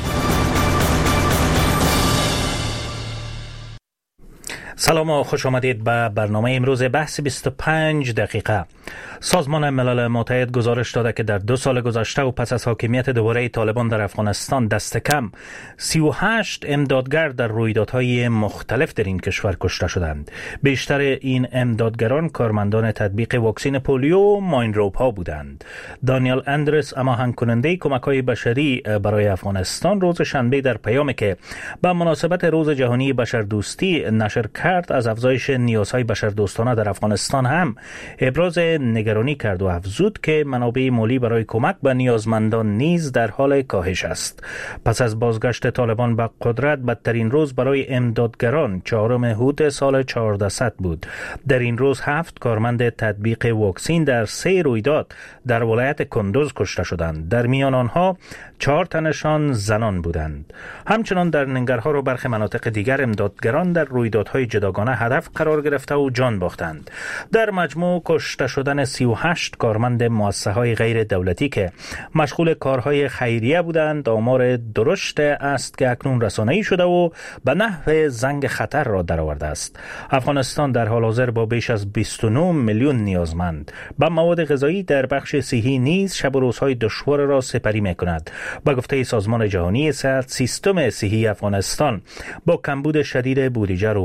سلام و خوش آمدید به برنامه امروز بحث 25 دقیقه. سازمان ملل متحد گزارش داده که در 2 سال گذشته و پس از حاکمیت دوباره طالبان در افغانستان دست کم 38 امدادگر در رویدادهای مختلف در این کشور کشته شدند. بیشتر این امدادگران کارمندان تطبیق واکسن پولیو و ماینروپ ها بودند. دانیل اندرس هماهنگ کننده کمک‌های بشری برای افغانستان روز شنبه در پیامی که به مناسبت روز جهانی بشردوستی نشر کرد از افزایش نیازهای بشردوستانه در افغانستان هم ابراز نگرانی کرد و افزود که منابع مالی برای کمک به نیازمندان نیز در حال کاهش است. پس از بازگشت طالبان به قدرت بدترین روز برای امدادگران 4 اود سال 1400 بود. در این روز 7 کارمند تطبیق واکسن در 3 رویداد در ولایت کندوز کشته شدند. در میان آنها 4 تنشان زنان بودند. همچنان در ننگرهار و برخی مناطق دیگر امدادگران در رویدادهای جداگانه هدف قرار گرفته و جان باختند. در مجموع کشته شدن 38 کارمند مؤسسه‌های غیر دولتی که مشغول کارهای خیریه بودند آمار درشت است که اکنون رسانه‌ای شده و به نحو زنگ خطر را درآورده است. افغانستان در حال حاضر با بیش از 29 میلیون نیازمند به مواد غذایی در بخش صحی نیز شب و روزهای دشوار را سپری می‌کند. با گفته سازمان جهانی صحت سیستم صحی افغانستان با کمبود شدید بودجه روبروست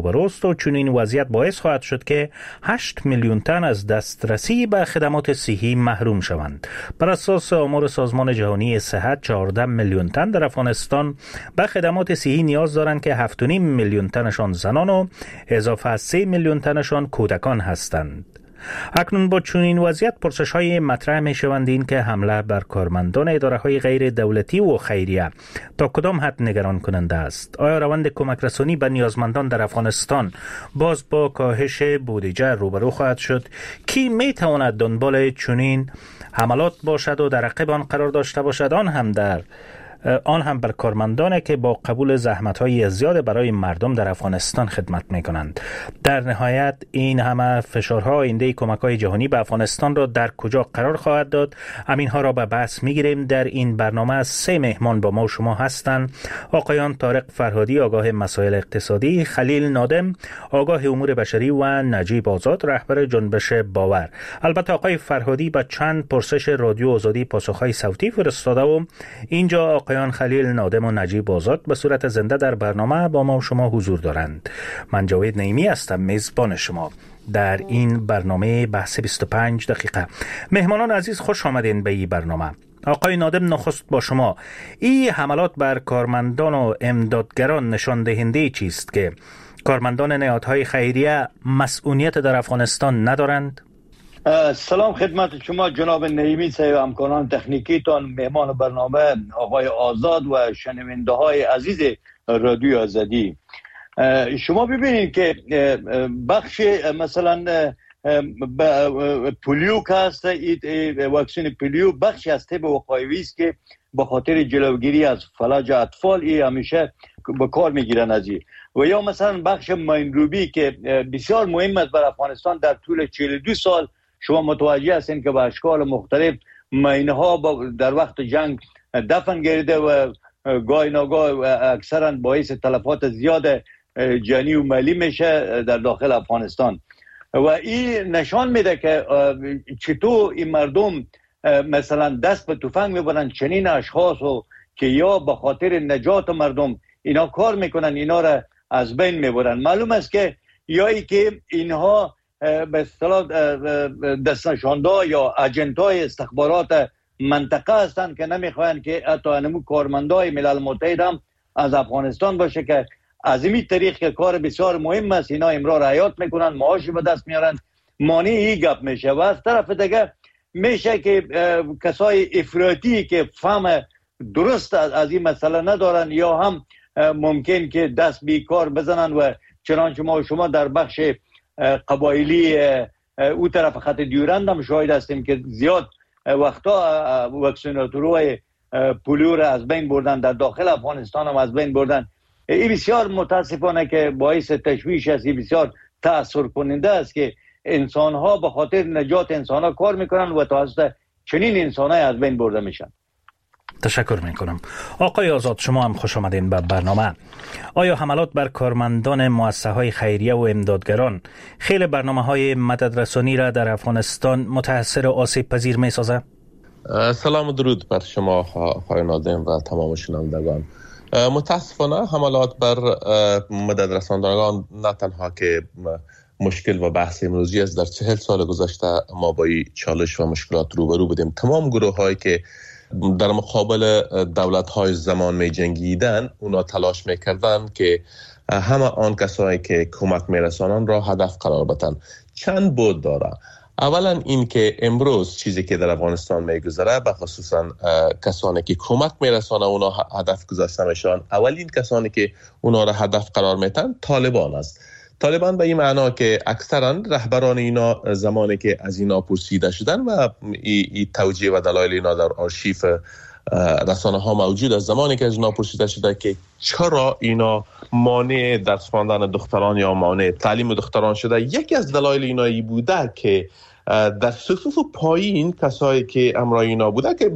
و چنین وضعیت باعث خواهد شد که 8 میلیون تن از دسترسی به خدمات صحی محروم شوند. بر اساس آمار سازمان جهانی صحت 14 میلیون تن در افغانستان به خدمات صحی نیاز دارند که 7.5 میلیون تنشان زنان و اضافه از 3 میلیون تنشان کودکان هستند. اکنون با چنین وضعیت پرسش‌های مطرح می‌شوند این که حمله بر کارمندان اداره‌های غیر دولتی و خیریه تا کدام حد نگران کننده است؟ آیا روند کمک رسانی به نیازمندان در افغانستان باز با کاهش بودجه روبرو خواهد شد؟ کی می‌تواند دنبال چنین حملات باشد و در عقب آن قرار داشته باشد، آن هم بر کارمندانی که با قبول زحمت‌های زیاد برای مردم در افغانستان خدمت می‌کنند؟ در نهایت این همه فشارها آینده کمک‌های جهانی به افغانستان را در کجا قرار خواهد داد؟ همینها را به بحث می‌گیریم. در این برنامه 3 مهمان با ما و شما هستند: آقایان طارق فرهادی، آگاه مسائل اقتصادی، خلیل نادم، آگاه امور بشری و نجیب آزاد، رهبر جنبش باور. البته آقای فرهادی به چند پرسش رادیو آزادی پاسخ‌های صوتی فرستاده و اینجا آقایان خلیل نادم و نجیب آزاد به صورت زنده در برنامه با ما و شما حضور دارند. من جاوید نعیمی هستم، میزبان شما در این برنامه بحث 25 دقیقه. مهمانان عزیز، خوش آمدین به این برنامه. آقای نادم، نخست با شما. این حملات بر کارمندان و امدادگران نشان دهنده چیست که کارمندان نهادهای خیریه مسئولیت در افغانستان ندارند؟ سلام خدمت شما جناب نعیمی صاحب، همکاران تکنیکیتان، مهمان برنامه آقای آزاد و شنونده های عزیز رادیو آزادی. شما ببینید که بخش مثلا پولیو که هست، واکسن پولیو بخشی از طب وقایوی است که به خاطر جلوگیری از فلج اطفال همیشه به کار میگیرن از این. و یا مثلا بخش ماینروبی که بسیار مهم است برای افغانستان. در طول 42 سال شما متوجه هستین که به اشکال مختلف ماینها در وقت جنگ دفن گردیده و گاهی ناگاه اکثرا باعث تلفات زیاد جانی و مالی میشه در داخل افغانستان. و این نشان میده که چطور این مردم مثلا دست به تفنگ میبرن، چنین اشخاصو که یا به خاطر نجات مردم اینا کار میکنن، اینا را از بین میبرن. معلوم است که یا ای که اینها به اصطلاح دستنشانده یا اجنتای استخبارات منطقه هستند که نمیخواین که حتی انمو کارمندای ملل متحد هم از افغانستان باشه، که از این طریق که کار بسیار مهم است اینا امرار حیات میکنن، معاشی به دست میارن، مانع این گپ میشه. و از طرف دیگه میشه که کسای افراطی که فهم درست از این مسئله ندارن یا هم ممکن که دست بی کار بزنن و چنانچه ما شما در بخش قبایلی او طرف خط دیورند هم شاهد هستیم که زیاد وقتا واکسیناتورهای پولیو را از بین بردن، در داخل افغانستان هم از بین بردن. این بسیار متاسفانه که باعث تشویش است، این بسیار تأثیر کننده است که انسان ها به خاطر نجات انسان ها کار میکنن و توسط چنین انسان های از بین برده میشن. تشکر میکنم. آقای آزاد، شما هم خوش آمدین به برنامه. آیا حملات بر کارمندان مؤسسه‌های خیریه و امدادگران خیلی برنامه‌های مددرسانی را در افغانستان متاثر و آسیب پذیر می‌سازد؟ سلام و درود بر شما آقای نادم و تمام شنوندگان. متاسفانه حملات بر مددرساندگان نه تنها که مشکل و بحث امروزی است، در 40 سال گذشته ما با این چالش و مشکلات روبرو بودیم. تمام گروه‌هایی که در مقابل دولت‌های زمان می جنگیدن، اونا تلاش می‌کردند که همه آن کسایی که کمک می‌رسانند را هدف قرار بدن. چند بود داره. اولا این که امروز چیزی که در افغانستان می‌گذره، به خصوصا کسانی که کمک می‌رسانند اونا هدف گذاشته میشن. اولین کسانی که اونا را هدف قرار میدن طالبان است. طالبان به این معنا که اکثرا رهبران اینا زمانی که از اینا پرسیده شدن و این توجیه و دلایل اینا در آرشیف رسانه ها موجود است، زمانی که از اینا پرسیده شده که چرا اینا مانع درس خواندن دختران یا مانع تعلیم دختران شده، یکی از دلایل اینایی بوده که در صفوف پایین کسایی که امرای اینا بوده که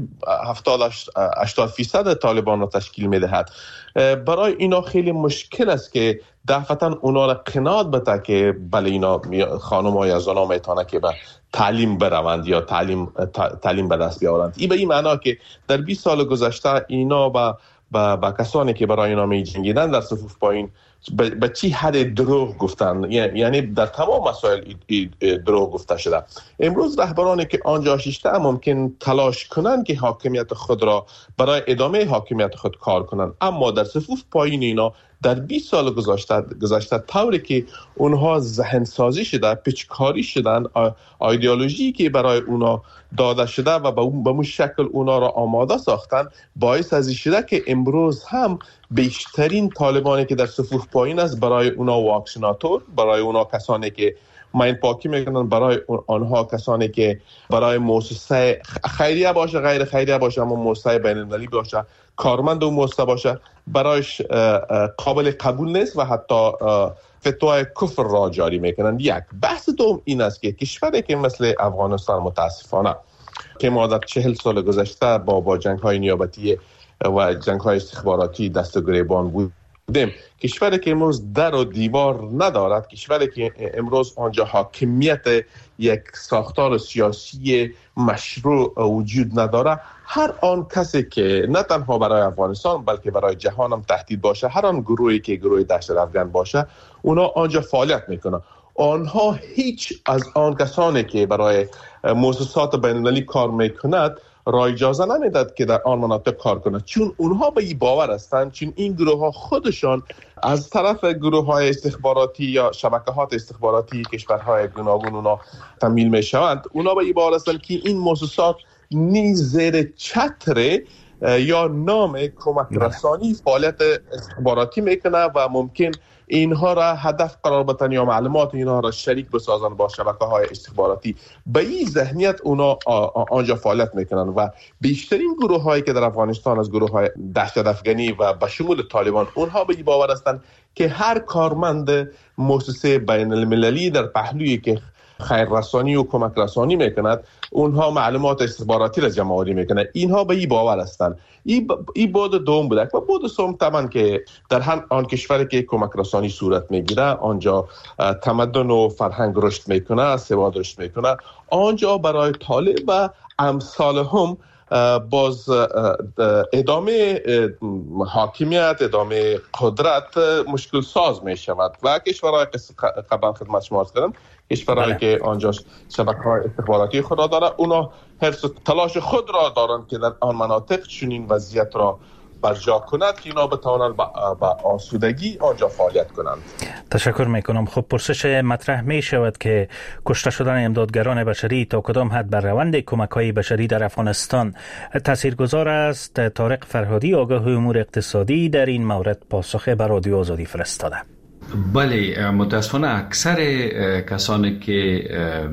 70-80% طالبان را تشکیل میدهد، برای اینا خیلی مشکل است که دفعتا اونا را قناعت بده که بله اینا خانم ها یا زن ها میتونه که به تعلیم بروند یا تعلیم به دست بیاورند. این به این معنا که در 20 سال گذشته اینا با کسانی که برای اینا می جنگیدن در صفوف پایین به چی حد دروغ گفتن، یعنی در تمام مسائل دروغ گفته شده. امروز رهبرانی که آنجا شیشته ممکن تلاش کنند که حاکمیت خود را برای ادامه حاکمیت خود کار کنند، اما در صفوف پایین اینا در 20 سال گذشته طوری که اونها ذهن سازی شده، پیچکاری شدن، ایدئولوژی که برای اونا داده شده و به اون شکل اونا را آماده ساختن، باعث از این شده که امروز هم بیشترین طالبانی که در صفوف پایین است برای اونا واکسیناتور، برای اونا کسانی که ماین پاکی میکنن، برای آنها کسانی که برای مؤسسه خیریه باشه، غیر خیریه باشه، اما مؤسسه بین‌المللی باشه، کارمند اون مؤسسه باشه، برایش قابل قبول نیست و حتی فتوای کفر را جاری میکنن. یک بحث دوم این است که کشوری که مثل افغانستان متاسفانه که ما در 40 سال گذشته با جنگ‌های نیابتی و جنگ‌های استخباراتی دست گریبان بودیم، کشوری که امروز در و دیوار ندارد، کشوری که امروز آنجا حاکمیت یک ساختار سیاسی مشروع وجود نداره، هر آن کسی که نه تنها برای افغانستان بلکه برای جهان هم تهدید باشه، هر آن گروهی که گروه دهشت افغان باشه، اونا آنجا فعالیت میکنن. آنها هیچ از آن کسانی که برای مؤسسات بین‌المللی کار میکند را اجازه نمیداد که در آن مناطق کار کنند، چون اونها به این باور هستند، چون این گروه ها خودشان از طرف گروه های استخباراتی یا شبکه‌های استخباراتی کشورهای گوناگون اونا تمویل میشوند، اونا به این باور هستند که این مؤسسات نیز زیر چتر یا نام کمک رسانی فعالیت استخباراتی میکنه و ممکن اینها را هدف قرار بدن یا معلومات اینها را شریک بسازن با شبکه‌های استخباراتی. به این ذهنیت اونا آنجا فعالیت میکنن و بیشترین گروه هایی که در افغانستان از گروه های دهشت افغانی و به شمول طالبان، اونها به این باور هستند که هر کارمند مؤسسه بین المللی در پهلویی که خیر رسانی و کمک رسانی میکند، اونها معلومات استخباراتی را جمع آوری میکنه. اینها به این باور هستند. این بود دوم بوده و بود سوم طبعا که در آن کشوری که کمک رسانی صورت میگیره، آنجا تمدن و فرهنگ رشد میکنه، سواد رشد میکنه، آنجا برای طالب و امثال هم باز ادامه حاکمیت، ادامه قدرت مشکل ساز می شود و کشورهای قبل خدمت شما عرض کردم، کشورهایی که آنجا شبکه‌های استخباراتی خود را داره، اونا حرص و تلاش خود را دارند که در آن مناطق چنین وضعیت را برجا کند که اینا بتوانند با آسودگی آنجا فعالیت کنند. تشکر میکنم. خب پرسش مطرح می شود که کشته شدن امدادگران بشری تا کدام حد بر روند کمک‌های بشری در افغانستان تاثیرگذار است؟ طارق فرهادی آگاه امور اقتصادی در این مورد پاسخ بر رادیو آزادی فرستاده. بله، متاسفانه اکثر کسانی که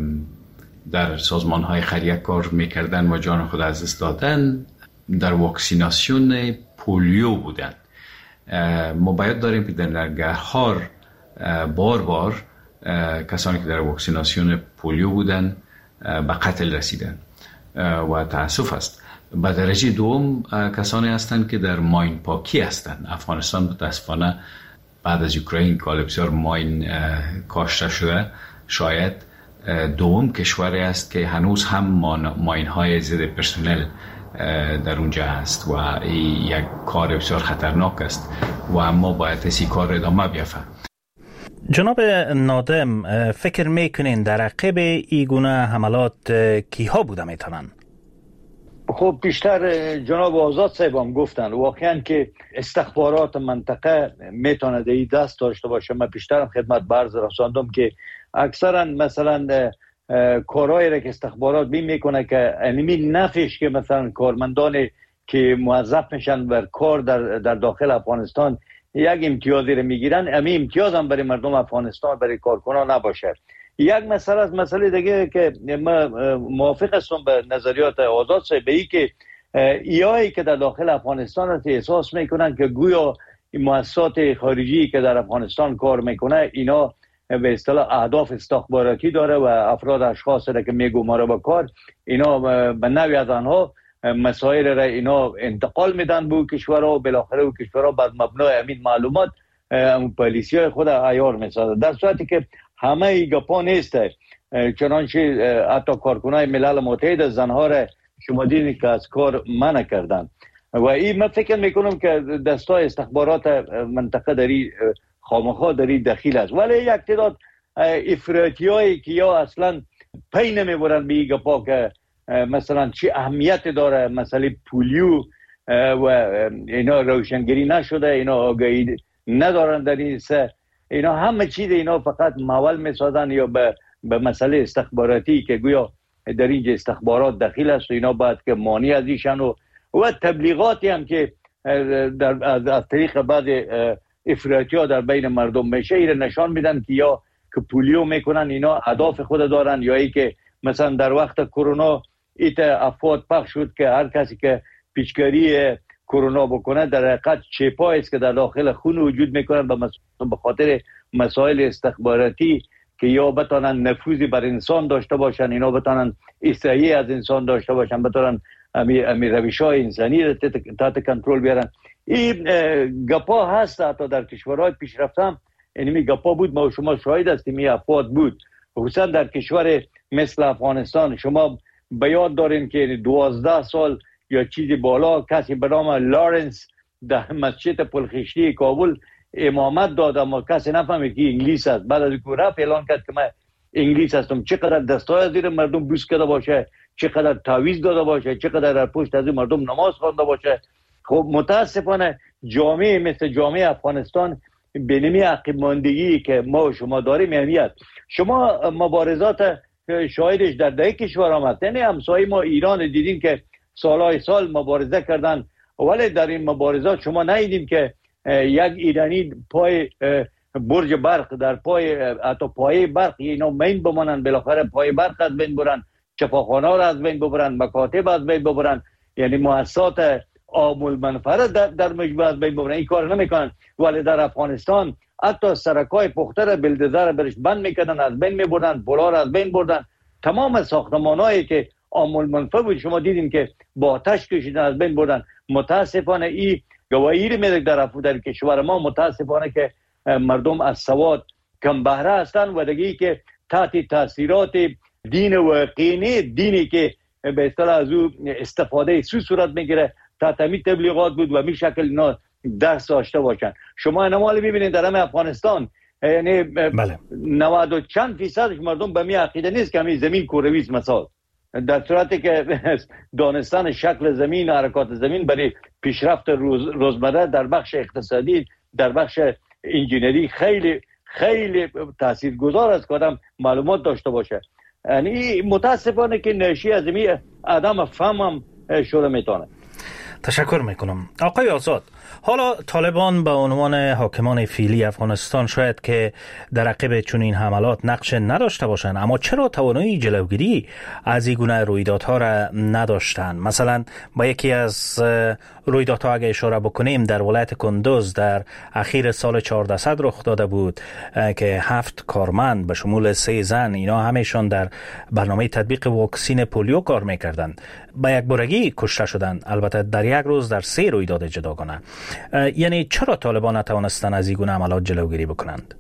در سازمان‌های خیریه کار میکردن و جان خود از دست دادن در واکسیناسیون پولیو بودن. ما باید داریم که در نرگهار بار کسانی که در واکسیناسیون پولیو بودن به قتل رسیدن و تأسف است. به درجه دوم کسانی هستند که در ماین پاکی هستند. افغانستان متاسفانه بعد از اوکراین که بسیار ماین کاشته شده، شاید دوم کشوری است که هنوز هم ماین های ضد پرسنل در اونجا هست و این یک کار بسیار خطرناک است و اما باید از این کار ادامه بیافته. جناب نادم، فکر میکنین در عقب این گونه حملات کیها بوده میتونن؟ خب بیشتر جناب آزاد صاحب هم گفتن واقعا که استخبارات منطقه میتونه این دست داشته باشه. من بیشترم خدمت برز رساندم که اکثرا مثلا کارهایی را که استخبارات میکنه که انمی نفش که مثلا کارمندان که موظف میشن بر کار در داخل افغانستان یک امتیازی را میگیرن، امی امتیاز هم برای مردم افغانستان، برای کارکنان نباشه. یک مسئله از مسئله دیگه که من موافق هستم به نظریات آزاد صاحب ای که ایایی که در داخل افغانستان هست احساس میکنن که گویا مؤسسات خارجی که در افغانستان کار میکنه اینا به اصطلاح اهداف استخباراتی داره و افراد اشخاص را که میگماره با کار، اینا به نوعی از آنها مسائل را اینا انتقال میدن به کشورها و بالاخره او کشورها بر مبنای همین معلومات پالیسی‌های خود عیار میسازه، در صورتی که همه ای گپا نیسته. چنانچه حتی کارکنای ملل متحد زنها را شما دیدید که از کار منع کردن و این من فکر میکنم که دستای استخبارات منطقه داری خامخا در این دخیل است. ولی یک تعداد افراطیایی که یا اصلا پی نمیبرن به این گپا که مثلا چی اهمیت داره مسئله پولیو و اینا روشنگری نشده، اینا آگاهی ندارن در این سه، اینا همه چیز اینا فقط مول میسازن یا به مسئله استخباراتی که گویا در اینجا استخبارات دخیل است و اینا باید که مانع از ایشن و تبلیغاتی هم که از طریق بعض افراطی ها در بین مردم میشه ایره نشان میدن که یا که پولیو میکنن اینا اهداف خود دارن، یا ای که مثلا در وقت کرونا ایت افواد پخش شد که هر کسی که پیشگیری کرونا بکنه در حقیقت چپایی است که در داخل خون وجود میکنن به خاطر مسائل استخباراتی که یا بتانن نفوذی بر انسان داشته باشن، اینا بتانن استحیی از انسان داشته باشن، بتانن امی روش‌های انسانی را تحت کنترل بیارن. این گپا هست حتی در کشورهای پیشرفته هم اینمی گپا بود، ما و شما شاهد هستیم این افواد بود، خصوصا در کشور مثل افغانستان. شما به یاد دارین که 12 سال یا چیزی بالا کسی به نام لارنس در مسجد پلخشتی کابل امامت داد اما کسی نفهمید که انگلیس است. بعد از اینکه رفت اعلان کرد که من انگلیس هستم، چقدر دستای زیر مردم بوس کرده باشه، چقدر تعویض داده باشه، چقدر در پشت از مردم نماز خوانده باشه. خب متاسفانه جامعه مثل جامعه افغانستان به نمی عقب ماندگی که ما و شما داریم اهمیت. شما مبارزات شاهدش در ده کشور آمد، یعنی همسایه ما ایران دیدیم که سالهای سال مبارزه کردن، ولی در این مبارزات شما ندیدیم که یک ایرانی پای برج برق در پای حتی پای برق اینا مین بمانن، بالاخره پای برق از بین برن، شفاخانه را از بین ببرن، مکاتب از بین ببرن، یعنی مؤسسات عام المنفعه در مجموع از بین ببرن. این کار نمیکنن. ولی در افغانستان حتی سرکای پخته را بلدزر برش بند میکردن، از بین میبردن، پلا را از بین بردن. تمام ساختمانایی که عام المنفعه بود شما دیدین که با آتش کشیدن، از بین بردن. متاسفانه این گواهی میده در کشور ما متاسفانه که مردم از سواد کم بهره هستند و دیگه که تحت تاثیرات دین واقعی، دینی که به اصطلاح از او استفاده سو صورت میگیره، تحت می تبلیغات بود و می شکل اینا درس داشته باشن. شما نمال میبینید در همه افغانستان یعنی 90 و چند فیصدش مردم به می عقیده نیست که همین زمین کروی است مثلا، در صورتی که دانستن شکل زمین، حرکات زمین برای پیشرفت روزمره در بخش اقتصادی، در بخش انجینری خیلی خیلی تاثیرگذار است که آدم معلومات داشته باشه. یعنی متاسفانه که ناشی از این عدم فهم هم شده میتونه. تشکر میکنم. آقای آزاد، حالا طالبان به عنوان حاکمان فعلی افغانستان شاید که در عقب چنین حملات نقش نداشته باشند، اما چرا توانایی جلوگیری از این گونه رویدادها را نداشتند؟ مثلا با یکی از رویدادها اگه اشاره بکنیم، در ولایت کندوز در اخیر سال 1400 رخ داده بود که 7 کارمند به شمول 3 زن، اینا همشون در برنامه تطبیق واکسین پولیو کار میکردند، با یک بارگی کشته شدند، البته در یک روز در 3 رویداد جداگانه. یعنی چرا طالبان نتوانستند از این گونه عملات جلوگیری بکنند؟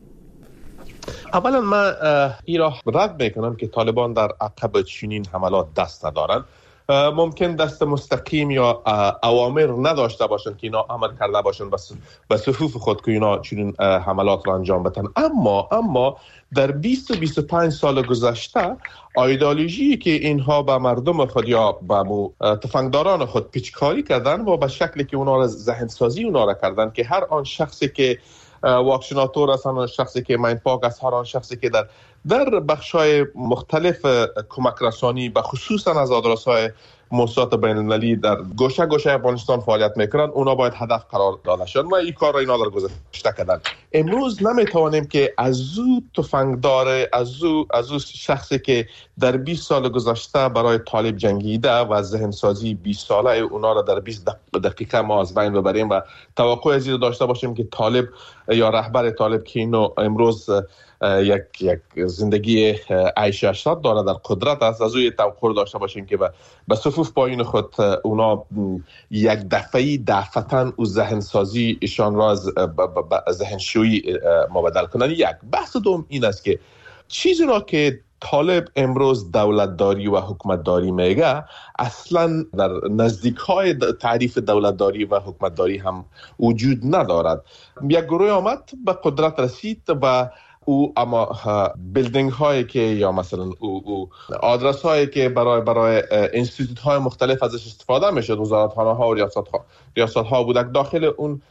اولا من این را رد میکنم که طالبان در عقب چنین حملات دست ندارند. ممکن دست مستقیم یا اوامر نداشته باشند که اینا عمل کرده باشند به صفوف خود که اینا چنین حملات را انجام بدن. اما در 20 و 25 سال گذشته ایدئولوژی که اینها به مردم خود یا به تفنگداران خود پیچکاری کردن و به شکلی که اونا را ذهنسازی اونا را کردن که هر آن شخصی که واکسیناتور است، آن شخصی که ماین پاک است، هر آن شخصی که در بخش‌های مختلف کمک رسانی به خصوصا از آدرس‌های موسسات بین‌المللی در گوشه افغانستان فعالیت میکنند، اونا باید هدف قرار داده شد و این کار را اینا در گذشته کردن. امروز نمیتوانیم که از او تفنگدار، از او شخصی که در 20 سال گذشته برای طالب جنگیده و ذهنسازی 20 ساله اونا را در 20 دقیقه ما از بین ببریم و توقع از این داشته باشیم که طالب یا رهبر طالب که اینو امروز یک زندگی عیش اشرت داره، در قدرت است، از او توقع داشته باشیم که به صفوف پایین خود اونا یک دفعتاً او ذهنسازی ایشان را از ذهنشویی مبدل کنند. یک بحث دوم این است که چیزی را که طالب امروز دولتداری و حکومتداری میگه، اصلا در نزدیک‌های تعریف دولتداری و حکومتداری هم وجود ندارد. یک گروه آمد به قدرت رسید و او اما بیلدینگ هایی که یا مثلا او آدرس هایی که برای انستیتوت های مختلف ازش استفاده میشد، وزارتخانه ها و ریاست ها بودک، داخل اون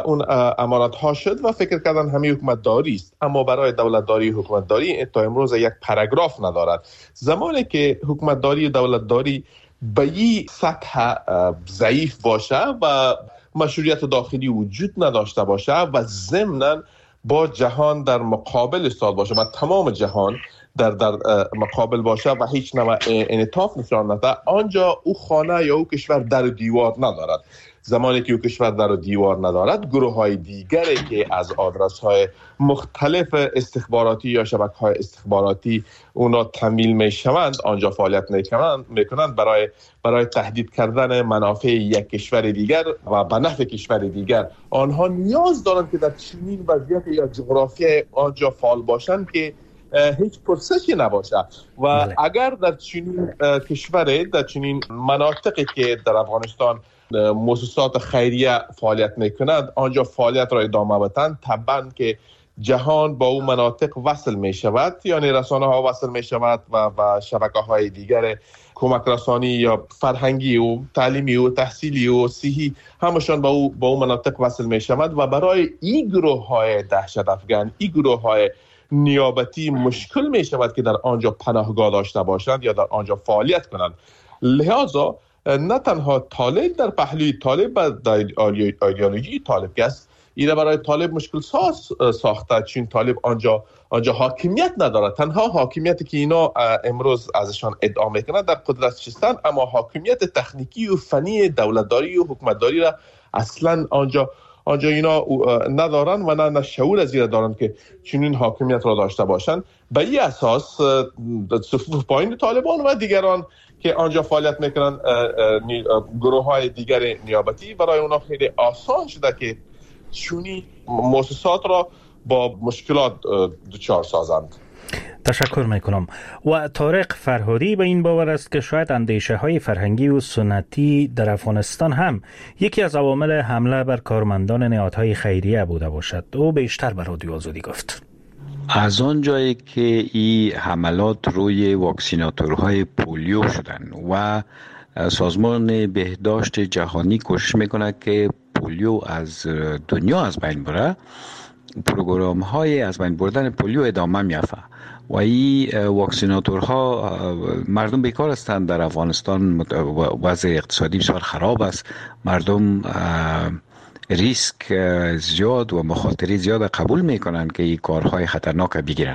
امارات ها شد و فکر کردن همین حکومت داری است. اما برای دولتداری حکومتداری تا امروز یک پاراگراف ندارد. زمانی که حکومتداری و دولتداری به این سطح ضعیف باشه و مشروعیت داخلی وجود نداشته باشه و ضمناً با جهان در مقابل استاد باشه و تمام جهان در مقابل باشه و هیچ نوع انعطاف نشان نده، آنجا او خانه یا او کشور در و دیوار ندارد. زمانی که او کشور در و دیوار ندارد، گروه های دیگری که از آدرس های مختلف استخباراتی یا شبکه های استخباراتی اونا تمویل می شوند آنجا فعالیت میکنند برای تهدید کردن منافع یک کشور دیگر و به نفع کشور دیگر. آنها نیاز دارند که در چنین وضعیت یا جغرافیای آنجا فعال باشند که هیچ پرسشی نباشه و اگر در چنین کشوری، در چنین مناطقی که در افغانستان مؤسسات خیریه فعالیت میکنند، آنجا فعالیت را ادامه بدن، طبعا که جهان با اون مناطق وصل می شود، یعنی رسانه ها وصل می شود و شبکه های دیگر کمک رسانی یا فرهنگی و تعلیمی و تحصیلی و صحی همشان با اون مناطق وصل می شود و برای این گروه های دهشت افغان، این گروه های نیابتی مشکل می شود که در آنجا پناهگاه داشته باشند یا در آنجا فعالیت کنند. لذا نه تنها طالب در پهلوی طالب و ایدئولوژی طالب که است، این برای طالب مشکل ساخته، چون طالب آنجا حاکمیت ندارد. تنها حاکمیتی که اینا امروز ازشان ادعا میکنند در قدرت شستن، اما حاکمیت تکنیکی و فنی دولتداری و حکومتداری را اصلا آنجا اینا ندارن و نه شعور از این دارن که چنین حاکمیت را داشته باشند. به این اساس صفوف پایین طالبان و دیگران که آنجا فعالیت میکنن، گروه های دیگر نیابتی، برای اونا خیلی آسان شده که چنین مؤسسات را با مشکلات دچار سازند. تشکر میکنم. و طارق فرهادی به این باور است که شاید اندیشه های فرهنگی و سنتی در افغانستان هم یکی از عوامل حمله بر کارمندان نهادهای خیریه بوده باشد. او بیشتر به رادیو آزادی گفت. از آن جایی که این حملات روی واکسیناتورهای پولیو شدن و سازمان بهداشت جهانی کوشش میکنه که پولیو از دنیا از بین بره، پروگرام های از بین بردن پولیو ادامه میافته و این واکسیناتورها مردم بیکار هستند. در افغانستان وضع اقتصادی بسیار خراب است، مردم ریسک زیاد و مخاطره زیاد قبول میکنن که این کارهای خطرناک بگیرن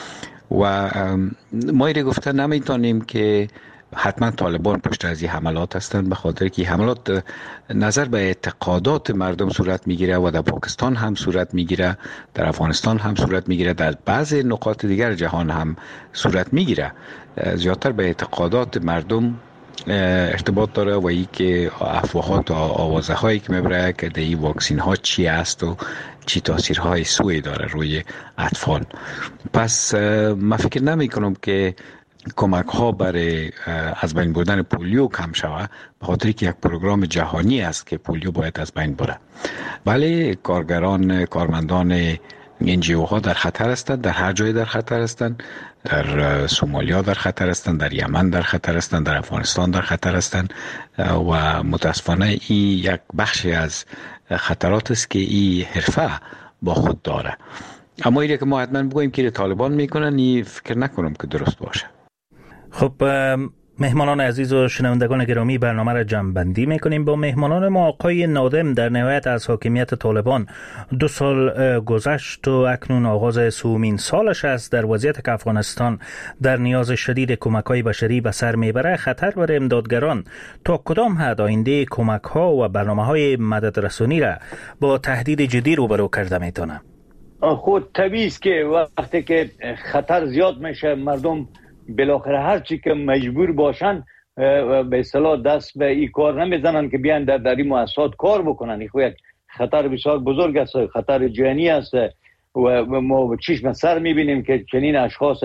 و ما ایره گفته نمیتونیم که حتما طالبان پشت از این حملات هستند، به خاطر که حملات نظر به اعتقادات مردم صورت میگیره و در پاکستان هم صورت میگیره، در افغانستان هم صورت میگیره، در بعضی نقاط دیگر جهان هم صورت میگیره. زیادتر به اعتقادات مردم ارتباط داره و ای که افواهات و آوازه هایی که میبره که در این واکسین ها چی است و چی تاثیرهای سوی داره روی اطفال. پس من فکر نمی کنم که کمک ها برای از بین بردن پولیو کم شود، به خاطر که یک پروگرام جهانی است که پولیو باید از بین بره. ولی کارمندان NGO ها در خطر هستند، در هر جای در خطر هستند، در سومالیا در خطر هستند، در یمن در خطر هستند، در افغانستان در خطر هستند و متاسفانه این یک بخشی از خطرات است که این حرفه با خود داره. اما اینه که ما حتما بگوییم که طالبان میکنن، این فکر نکنم که درست باشه. خب مهمانان عزیز و شنوندگان گرامی، برنامه را جمع‌بندی میکنیم. با مهمانان ما آقای نادم در نهایت از حاکمیت طالبان 2 سال گذشت و اکنون آغاز 3مین سالش است. در وضعیت که افغانستان در نیاز شدید کمک‌های بشری به سر میبره، خطر بر امدادگران تا کدام حد آینده کمک‌ها و برنامه‌های مددرسانی را با تهدید جدی روبرو کرده میتونه؟ خود طبیعی است که وقتی که خطر زیاد میشه، مردم بالاخره هر چی که مجبور باشن به اصطلاح دست به این کار نمیزنن که بیان در این مؤسسات کار بکنن. این یک خطر بسیار بزرگ است، خطر جهانی است و ما چشم سر میبینیم که چنین اشخاص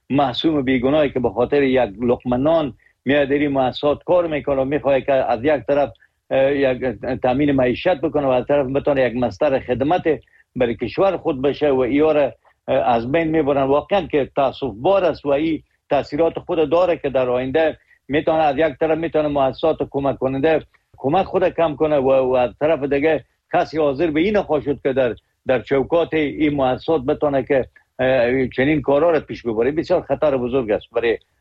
معصوم بیگناهی که به خاطر یک لقمه نان میاد در این مؤسسات کار میکنه و میخواد که از یک طرف یک تامین معیشت بکنه و از طرف بتونه یک مصدر خدمت برای کشور خود بشه و ایاره از بین میبرن. واقعا که تاسف بار است و این تاثیرات خود داره که در آینده میتونه از یک طرف میتونه مؤسسات کمک کننده کمک خود کم کنه و از طرف دیگه کسی حاضر به این خواهد شد که در چوکات این مؤسسات بتونه که چنین کارا را پیش ببره. بسیار خطر بزرگ است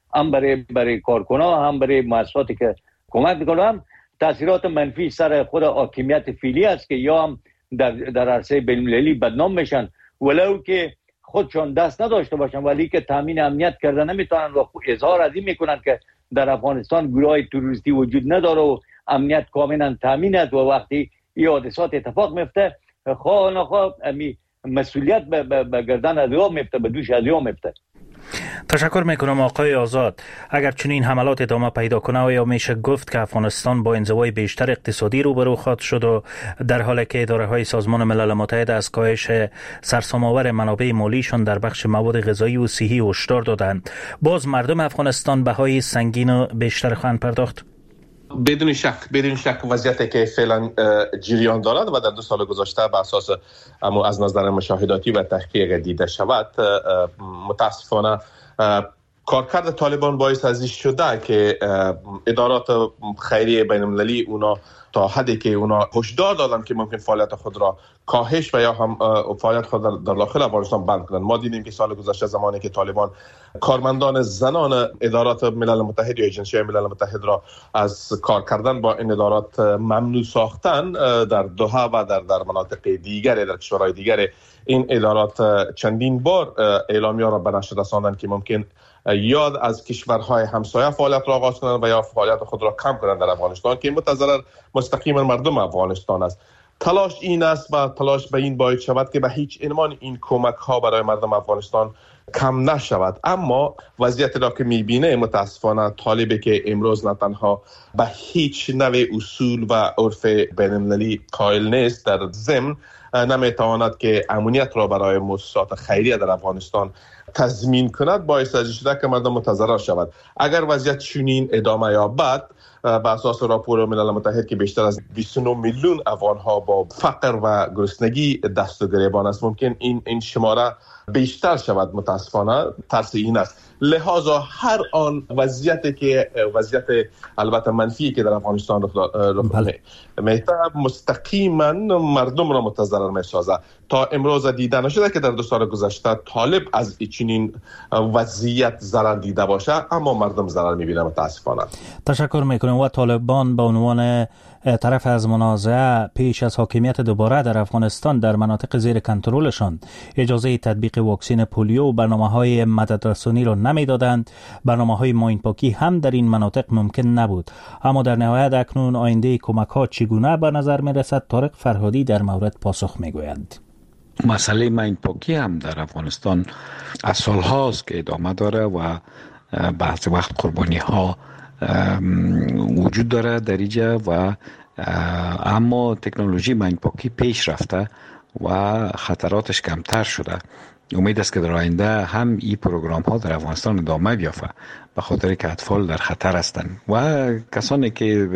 برای کارکنان هم برای مؤسساتی که کمک میکنه. هم تاثیرات منفی سر خود حاکمیت فعلی است که یا هم در عرصه بین‌المللی بدنام میشن ولو که خودشان دست نداشته باشن، ولی که تامین امنیت کرده نمیتونن و اظهار از این میکنن که در افغانستان گروه تروریستی وجود نداره و امنیت کاملا تامین است و وقتی این حادثات اتفاق میفته خواه نخواه مسئولیت به گردن ادعا میفته، به دوش ادعا میفته. تشکر میکنم آقای آزاد. اگر چنین حملات ادامه پیدا کنه و یا میشه گفت که افغانستان با انزوای بیشتر اقتصادی روبرو خواهد شد و در حالی که اداره های سازمان ملل متحد از کاهش سرسام‌آور منابع مالیشان در بخش مواد غذایی و صحی هشدار دادند، باز مردم افغانستان بهای سنگین و بیشتر خواهند پرداخت؟ بدون شک وضعیتی که فعلا جریان دارد و در 2 سال گذشته بر اساس از نظر مشاهداتی و تحقیق دیده شود، متاسفانه کارکرد طالبان باعث از این شده که ادارات خیریه بین المللی اونا تا حدی که اونا هشدار دادن که ممکن فعالیت خود را کاهش و یا هم فعالیت خود در داخل افغانستان بند کنند. ما دیدیم که سال گذشته زمانی که طالبان کارمندان زنان ادارات ملل متحد یا ایجنسی ملل متحد را از کار کردن با این ادارات ممنوع ساختن، در دوحه و در مناطق دیگر در کشورهای دیگر این ادارات چندین بار اعلامیه را به نشر رساندند که ممکن یاد از کشورهای همسایه فعالیت را آغاز کنند و یا فعالیت خود را کم کنند در افغانستان که متضرر مستقیما مردم افغانستان است. تلاش این است و تلاش به این باید شود که به هیچ عنوان این کمک ها برای مردم افغانستان کم نشود. اما وضعیتی را که میبینه متاسفانه طالبی که امروز نه تنها به هیچ نوع اصول و عرف بین‌المللی قائل نیست، در ضمن نمیتواند که امنیت را برای مؤسسات خیریه در افغانستان تضمین کند، باعث از شده که مردم متضرر شود. اگر وضعیت چنین ادامه یابد، به اساس راپور ملل متحد که بیشتر از 29 میلیون افغان ها با فقر و گرسنگی دست و گریبان است، ممکن این شماره بیشتر شود. متاسفانه ترس این است. لذا هر آن وضعیتی که وضعیت البته منفی که در افغانستان رخ داده میتونه مستقیما مردم را متضرر میسازه. تا امروز دیده نشده که در 2 سال گذشته طالب از چنین وضعیت ضرر دیده باشه، اما مردم ضرر میبینه متاسفانه. تشکر میکنم. و طالبان به عنوان طرف از منازعه پیش از حاکمیت دوباره در افغانستان در مناطق زیر کنترلشان اجازه تطبیق واکسن پولیو و برنامه‌های مددرسانی را نمی‌دادند. برنامه‌های ماینپاکی هم در این مناطق ممکن نبود. اما در نهایت اکنون آینده کمک‌ها چگونه به نظر می‌رسد؟ طارق فرهادی در مورد پاسخ می‌گویند. مسئله ماینپاکی هم در افغانستان از سال‌هاست که ادامه داره و بعضی وقت قربانی‌ها وجود داره در اینجا و اما تکنولوژی ماینپاکی پیش رفته و خطراتش کمتر شده. امید است که در آینده هم این پروگرام ها در افغانستان ادامه بیافته، به خاطر که اطفال در خطر هستند و کسانی که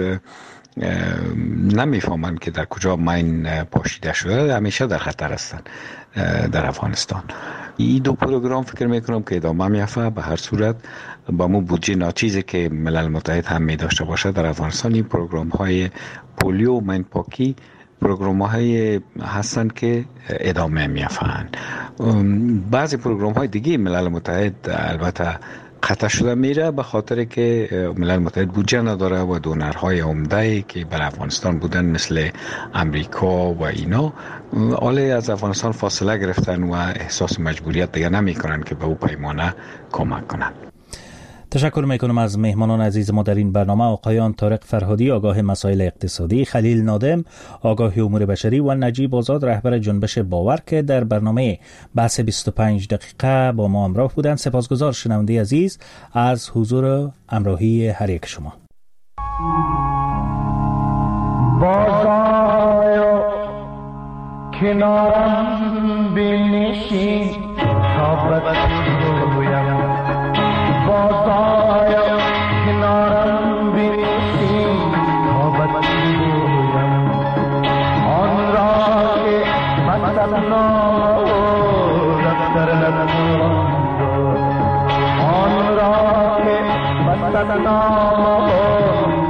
نمیفهمند که در کجا ماین پاشیده شده همیشه در خطر هستند در افغانستان. این 2 پروگرام فکر میکنم که ادامه میافته. به هر صورت با مو بودجه ناچیزی که ملل متحد هم می داشته باشه در افغانستان، این پروگرام های پولیو و ماینپاکی پروگرام های هستند که ادامه میافند. بعضی پروگرام های دیگه ملل متحد البته قطع شده میره به خاطر که ملل متحد بودجه نداره و دونرهای عمده که بر افغانستان بودن مثل امریکا و اینا حالی از افغانستان فاصله گرفتن و احساس مجبوریت دیگه نمی کنن که به او پیمانه کمک کنن. تشکر میکنم از مهمانان عزیز ما در این برنامه، آقایان طارق فرهادی آگاه مسائل اقتصادی، خلیل نادم آگاه امور بشری و نجیب آزاد رهبر جنبش باور که در برنامه بحث 25 دقیقه با ما همراه بودند. سپاسگزار شنونده عزیز از حضور همراهی هر یک شما. بازآیو کنارم بنشین تا بگویم सतनाम